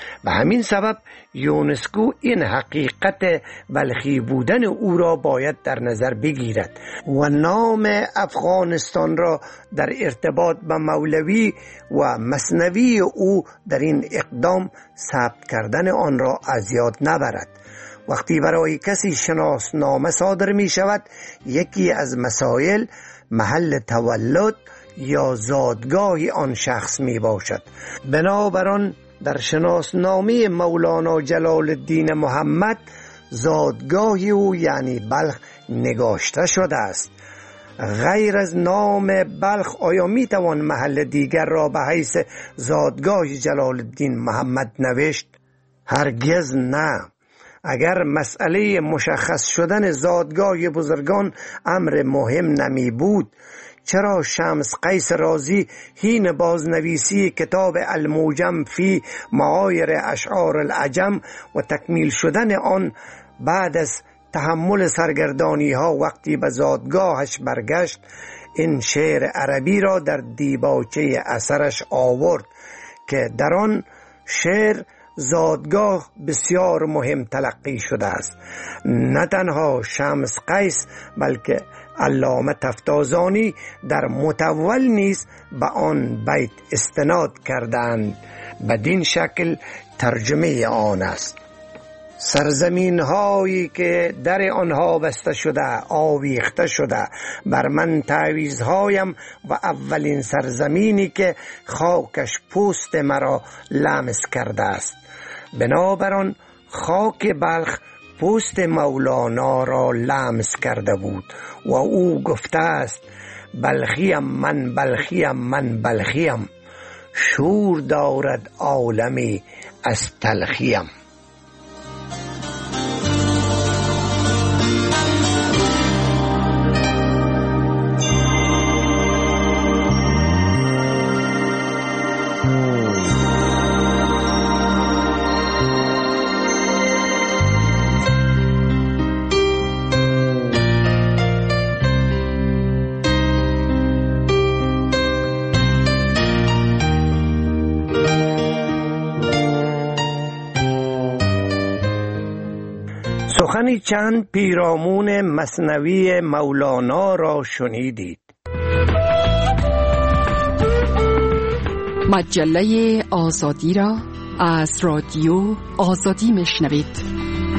به همین سبب یونسکو این حقیقت بلخی بودن او را باید در نظر بگیرد و نام افغانستان را در ارتباط به مولوی و مثنوی او در این اقدام ثبت کردن آن را از یاد نبرد. وقتی برای کسی شناسنامه صادر می شود، یکی از مسائل محل تولد یا زادگاه آن شخص می باشد. بنابراین در شناسنامه مولانا جلال الدین محمد زادگاه او یعنی بلخ نگاشته شده است. غیر از نام بلخ آیا می توان محل دیگر را به حیث زادگاه جلال الدین محمد نوشت؟ هرگز نه. اگر مسئله مشخص شدن زادگاه بزرگان امر مهم نمی بود، چرا شمس قیس رازی حین بازنویسی کتاب الموجم فی معایر اشعار العجم و تکمیل شدن آن بعد از تحمل سرگردانی ها وقتی به زادگاهش برگشت، این شعر عربی را در دیباچه اثرش آورد که در آن شعر زادگاه بسیار مهم تلقی شده است؟ نه تنها شمس قیس بلکه علامه تفتازانی در متول نیز به آن بیت استناد کردند. بدین شکل ترجمه آن است: سرزمین هایی که در آنها بسته شده آویخته شده بر من تعویض هایم و اولین سرزمینی که خاکش پوست مرا لمس کرده است. بنابراین خاک بلخ پوست مولانا را لمس کرده بود و او گفته است: بلخیم من بلخیم من بلخیم، شور دارد عالمی از تلخیم. سخنی چند پیرامون مثنوی مولانا را شنیدید. مجله آزادی را از رادیو آزادی میشنوید.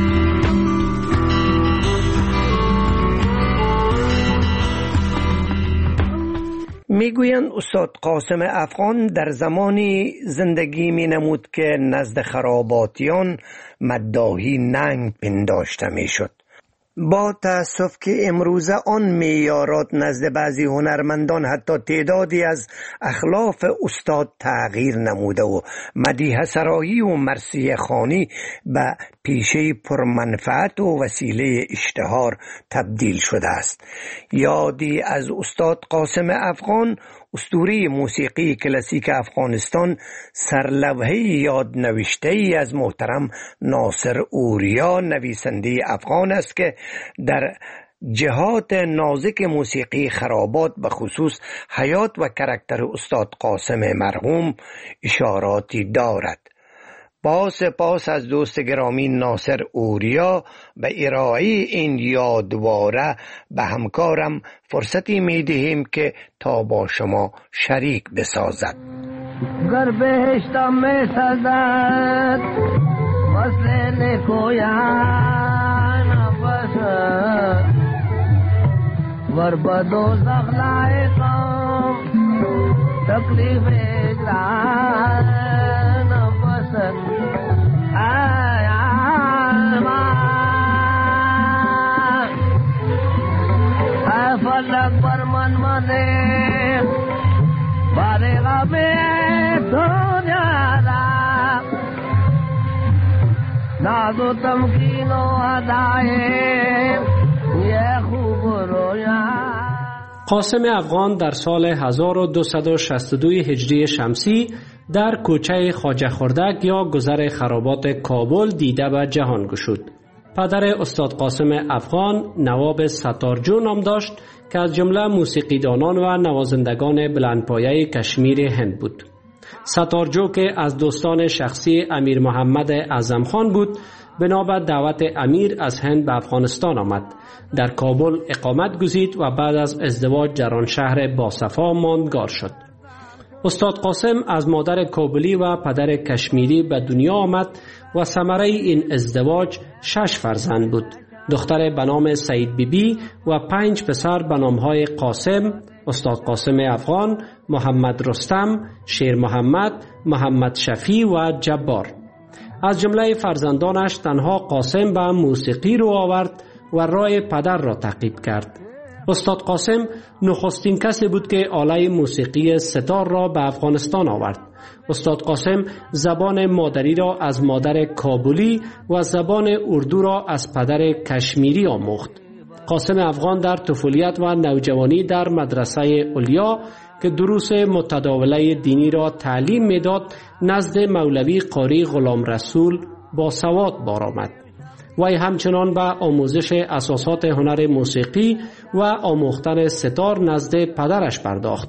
میگویند استاد قاسم افغان در زمانی زندگی می نمود که نزد خراباتیان مداحی ننگ پنداشته می شد. با تأسف که امروزه آن معیارات نزد بعضی هنرمندان حتی تعدادی از اخلاف استاد تغییر نموده و مدیح سرایی و مرثیه خوانی به پیشه پرمنفعت و وسیله اشتهار تبدیل شده است. یادی از استاد قاسم افغان، اسطوره موسیقی کلاسیک افغانستان، سرلوحه یاد نوشته ای از محترم ناصر اوریا نویسنده افغان است که در جهات نازک موسیقی خرابات به خصوص حیات و کاراکتر استاد قاسم مرحوم اشاراتی دارد. با سپاس از دوست گرامی ناصر اوریا به ارائه این یادواره به همکارم فرصتی می دهیم که تا با شما شریک بسازد. گر بهشتم می سازد وصل نکویان نفسد ور بدو زغلائقم تکلیف اجران نفسد آی آلمان آی فلک بر من منه باره غبه دنیا را ناز و تمکین و هدایه یه خوب رویا. قاسم افغان در سال هزار و دویست و شصت و دو هجری شمسی در کوچه خواجه خردک یا گذر خرابات کابل دیده به جهان گشود. پدر استاد قاسم افغان نواب ستارجو نام داشت که از جمله موسیقیدانان و نوازندگان بلندپایه کشمیر هند بود. ستارجو که از دوستان شخصی امیر محمد اعظم خان بود، بنابر دعوت امیر از هند به افغانستان آمد. در کابل اقامت گزید و بعد از ازدواج در آن شهر باصفا ماندگار شد. استاد قاسم از مادر کابلی و پدر کشمیری به دنیا آمد و ثمره این ازدواج شش فرزند بود. دختر به نام سعید بیبی و پنج پسر به نامهای قاسم، استاد قاسم افغان، محمد رستم، شیر محمد، محمد شفیع و جبار. از جمله فرزندانش تنها قاسم به موسیقی رو آورد و راه پدر را تعقیب کرد. استاد قاسم نخستین کسی بود که آله موسیقی ستار را به افغانستان آورد. استاد قاسم زبان مادری را از مادر کابلی و زبان اردو را از پدر کشمیری آموخت. قاسم افغان در طفولیت و نوجوانی در مدرسه علیا که دروس متداوله دینی را تعلیم میداد نزد مولوی قاری غلام رسول با سواد بار آمد. وی همچنان به آموزش اساسات هنر موسیقی و آموختن ستار نزد پدرش پرداخت.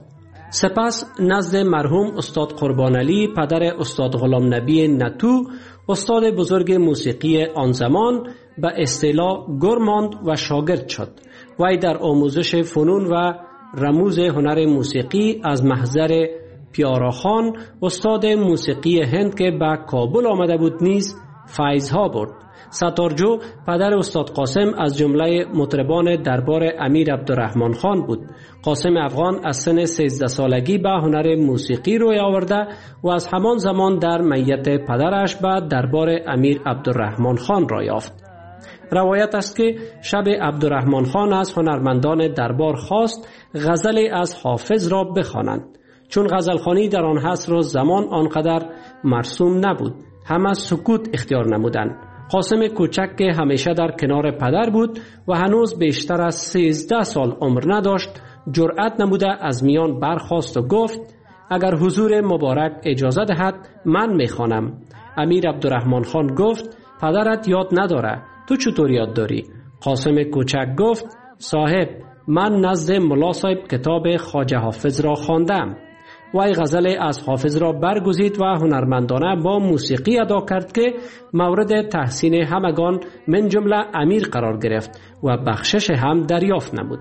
سپس نزد مرحوم استاد قربان علی پدر استاد غلام نبی نتو، استاد بزرگ موسیقی آن زمان، به اصطلاح گر ماند و شاگرد شد. وی در آموزش فنون و رموز هنر موسیقی از محضر پیاراخان استاد موسیقی هند که به کابل آمده بود نیز فیضها برد. ستارجو پدر استاد قاسم از جمله مطربان دربار امیر عبدالرحمن خان بود. قاسم افغان از سن سیزده سالگی به هنر موسیقی روی آورده و از همان زمان در میت پدرش به دربار امیر عبدالرحمن خان را یافت. روایت است که شب عبدالرحمن خان از هنرمندان دربار خواست غزل از حافظ را بخوانند. چون غزلخوانی در آن عصر و زمان آنقدر مرسوم نبود، همه سکوت اختیار نمودند. قاسم کوچک که همیشه در کنار پدر بود و هنوز بیشتر از سیزده سال عمر نداشت، جرأت نموده از میان برخاست و گفت اگر حضور مبارک اجازه دهد من میخوانم. امیر عبدالرحمن خان گفت پدرت یاد نداره، تو چطور یاد داری؟ قاسم کوچک گفت صاحب من نزد ملا صاحب کتاب خواجه حافظ را خواندم. وی غزل از حافظ را برگزید و هنرمندانه با موسیقی ادا کرد که مورد تحسین همگان من جمله امیر قرار گرفت و بخشش هم دریافت نمود.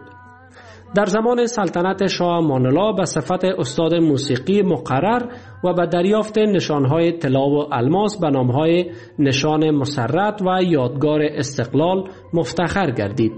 در زمان سلطنت شاه امان الله به صفت استاد موسیقی مقرر و به دریافت نشانهای طلا و الماس به نامهای نشان مسرت و یادگار استقلال مفتخر گردید.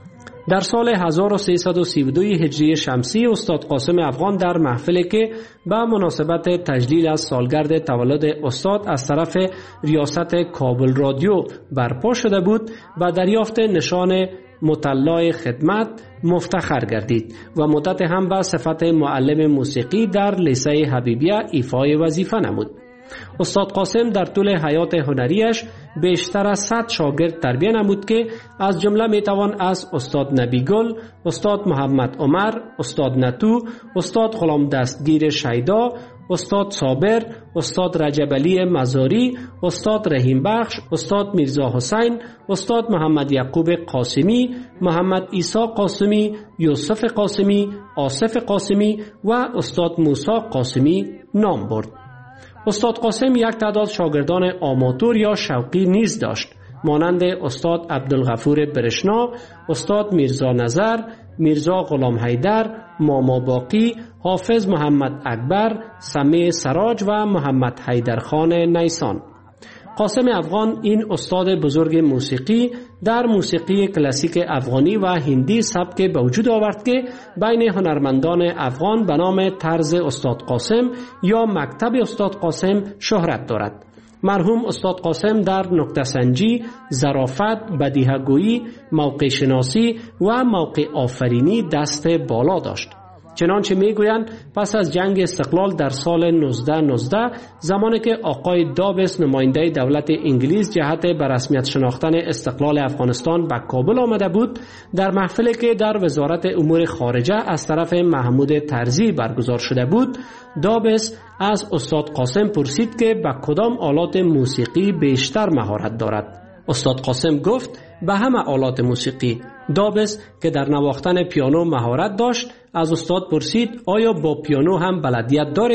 در سال هزار و سیصد و سی و دو هجری شمسی استاد قاسم افغان در محفلی که به مناسبت تجلیل از سالگرد تولد استاد از طرف ریاست کابل رادیو برپا شده بود و دریافت نشان مطلع خدمت مفتخر گردید و مدت هم به صفت معلم موسیقی در لیسه حبیبیه ایفای وظیفه نمود. استاد قاسم در طول حیات هنریش بیشتر از صد شاگرد تربیت نمود که از جمله میتوان از استاد نبی گل، استاد محمد عمر، استاد نتو، استاد غلام دستگیر شیدا، استاد صابر، استاد رجب علی مزاری، استاد رحیم بخش، استاد میرزا حسین، استاد محمد یعقوب قاسمی، محمد عیسی قاسمی، یوسف قاسمی، آصف قاسمی و استاد موسی قاسمی نام برد. استاد قاسم یک تعداد شاگردان آماتور یا شوقی نیز داشت، مانند استاد عبدالغفور برشنا، استاد میرزا نظر، میرزا غلام حیدر، ماما باقی، حافظ محمد اکبر، سمیع سراج و محمد حیدرخان نیسان. قاسم افغان این استاد بزرگ موسیقی در موسیقی کلاسیک افغانی و هندی سبک به وجود آورد که بین هنرمندان افغان به نام طرز استاد قاسم یا مکتب استاد قاسم شهرت دارد. مرحوم استاد قاسم در نکته سنجی، ظرافت، بدیهه‌گویی، موقع شناسی و موقع آفرینی دست بالا داشت. چنانچه میگویند پس از جنگ استقلال در سال نوزده نوزده زمانی که آقای دابس نماینده دولت انگلیس جهت به رسمیت شناختن استقلال افغانستان به کابل آمده بود، در محفلی که در وزارت امور خارجه از طرف محمود طرزی برگزار شده بود، دابس از استاد قاسم پرسید که به کدام آلات موسیقی بیشتر مهارت دارد. استاد قاسم گفت به همه آلات موسیقی. دابس که در نواختن پیانو مهارت داشت از استاد پرسید آیا با پیانو هم بلدیت دارید؟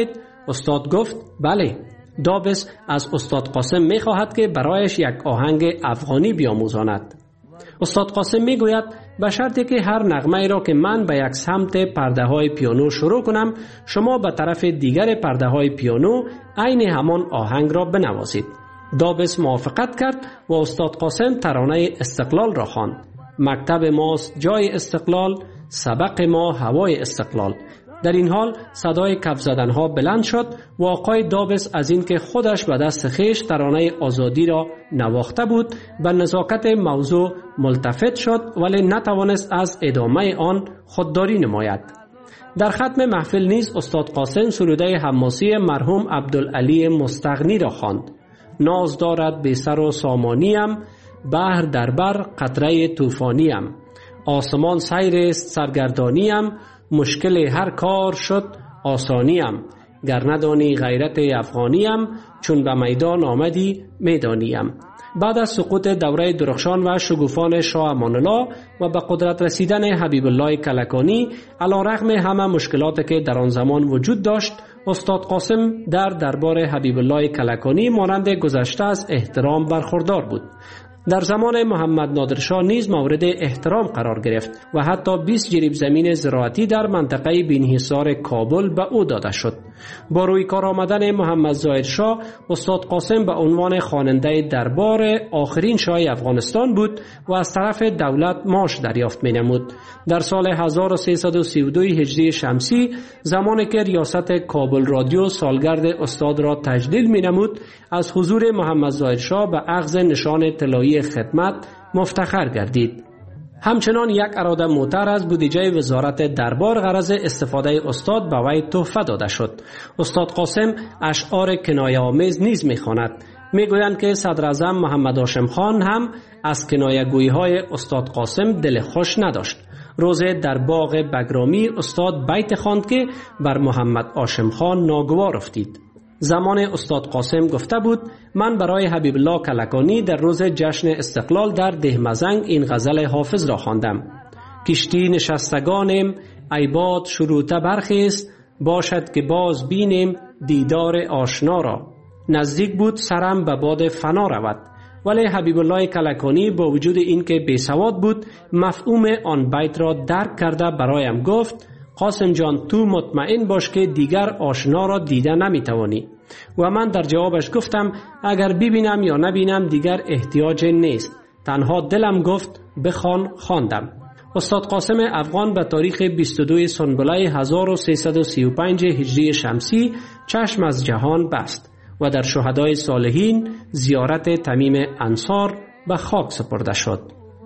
استاد گفت بله. دابس از استاد قاسم می خواهد که برایش یک آهنگ افغانی بیاموزاند. استاد قاسم می گوید به شرطی که هر نغمه را که من به یک سمت پرده های پیانو شروع کنم، شما به طرف دیگر پرده های پیانو عین همان آهنگ را بنوازید. دابس موافقت کرد و استاد قاسم ترانه استقلال را خواند. مکتب ماست جای استقلال، سبق ما هوای استقلال. در این حال صدای کف زدن ها بلند شد و آقای دابس از اینکه خودش به دست خویش ترانه آزادی را نواخته بود به نزاکت موضوع ملتفت شد، ولی نتوانست از ادامه آن خودداری نماید. در ختم محفل نیز استاد قاسم سروده حماسی مرحوم عبدالعلی مستغنی را خواند. ناز دارد بی سر و سامانیم، بحر در بر قطره طوفانیم، آسمان سیر است سرگردانیم، مشکل هر کار شد آسانیم، گر ندانی غیرت افغانیم، چون به میدان آمدی میدانیم. بعد از سقوط دوره درخشان و شگوفان شاه امان الله و به قدرت رسیدن حبیب الله کلکانی، علیرغم همه مشکلاتی که در آن زمان وجود داشت، استاد قاسم در دربار حبیب الله کلکانی مانند گذشته از احترام برخوردار بود. در زمان محمد نادر شاه نیز مورد احترام قرار گرفت و حتی بیست جریب زمین زراعتی در منطقه بینحصار کابل به او داده شد. با روی کار آمدن محمد ظاهر شاه، استاد قاسم به عنوان خواننده دربار آخرین شاه افغانستان بود و از طرف دولت معاش دریافت می‌نمود. در سال هزار و سیصد و سی و دو هجری شمسی، زمانی که ریاست کابل رادیو سالگرد استاد را تجلیل می‌نمود، از حضور محمد ظاهر شاه به اخذ نشان طلایی خدمت مفتخر گردید. همچنان یک اراده موتر از بودجه وزارت دربار غرض استفاده استاد به وی تحفه داده شد. استاد قاسم اشعار کنایه آمیز نیز می‌خواند. میگویند که صدر اعظم محمد هاشم خان هم از کنایه گویی های استاد قاسم دل خوش نداشت. روزه در باغ بگرامی استاد بیت خواند که بر محمد هاشم خان ناگوار افتید. زمان استاد قاسم گفته بود من برای حبیب الله کلکانی در روز جشن استقلال در دهمزنگ این غزل حافظ را خواندم. کشتی نشستگانیم ای باد شروطه برخیست، باشد که باز بینیم دیدار آشنا را. نزدیک بود سرم به باد فنا رود. ولی حبیب الله کلکانی با وجود اینکه بیسواد بود مفهوم آن بیت را درک کرده برایم گفت قاسم جان تو مطمئن باش که دیگر آشنا را دیده نمیتوانی. و من در جوابش گفتم اگر ببینم یا نبینم دیگر احتیاج نیست، تنها دلم گفت بخوان. خواندم. استاد قاسم افغان به تاریخ بیست و دو سنبله هزار و سیصد و سی و پنج هجری شمسی چشم از جهان بست و در شهدای صالحین زیارت تمیم انصار به خاک سپرده شد.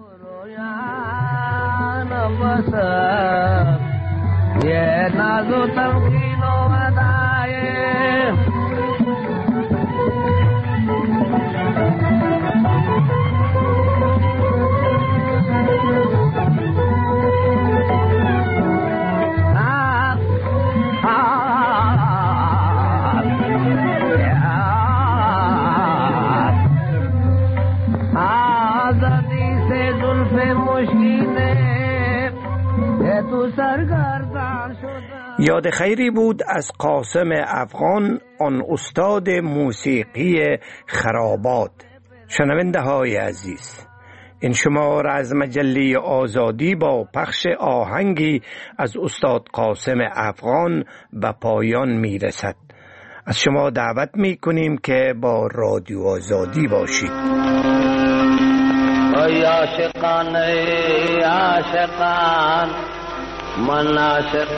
یاد خیری بود از قاسم افغان، آن استاد موسیقی خرابات. شنونده های عزیز، این شمار از مجله آزادی با پخش آهنگی از استاد قاسم افغان به پایان می رسد. از شما دعوت می کنیم که با رادیو آزادی باشید. ای عاشقان ای عاشقان من عاشق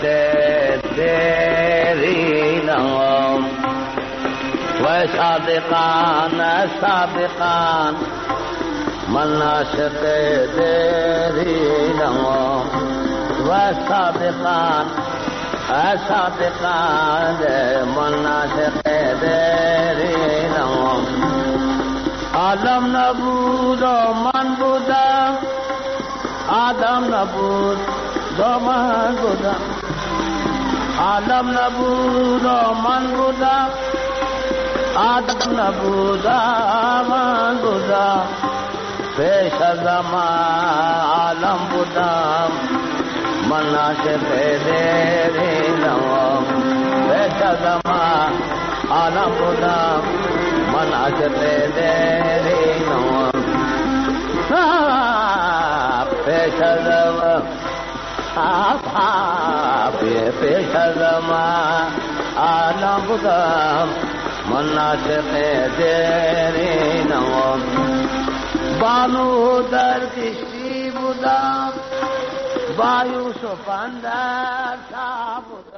تیری نام و صادقان صادقان من عاشق تیری نام و صادقان صادقان من عاشق تیری نام. عالم نبود و من بودم، آدم نبود و من بودم، عالم نبود و من بودم، آدم نبود و من بودم، پیش از من عالم بودم، من عاشق دیرینم، پیش از من عالم بودم من عاشق دیرینم پیش ازم پیش ازم عالم بودم من عاشق دیرینم بانو در کشتی بودم با یوسف اندر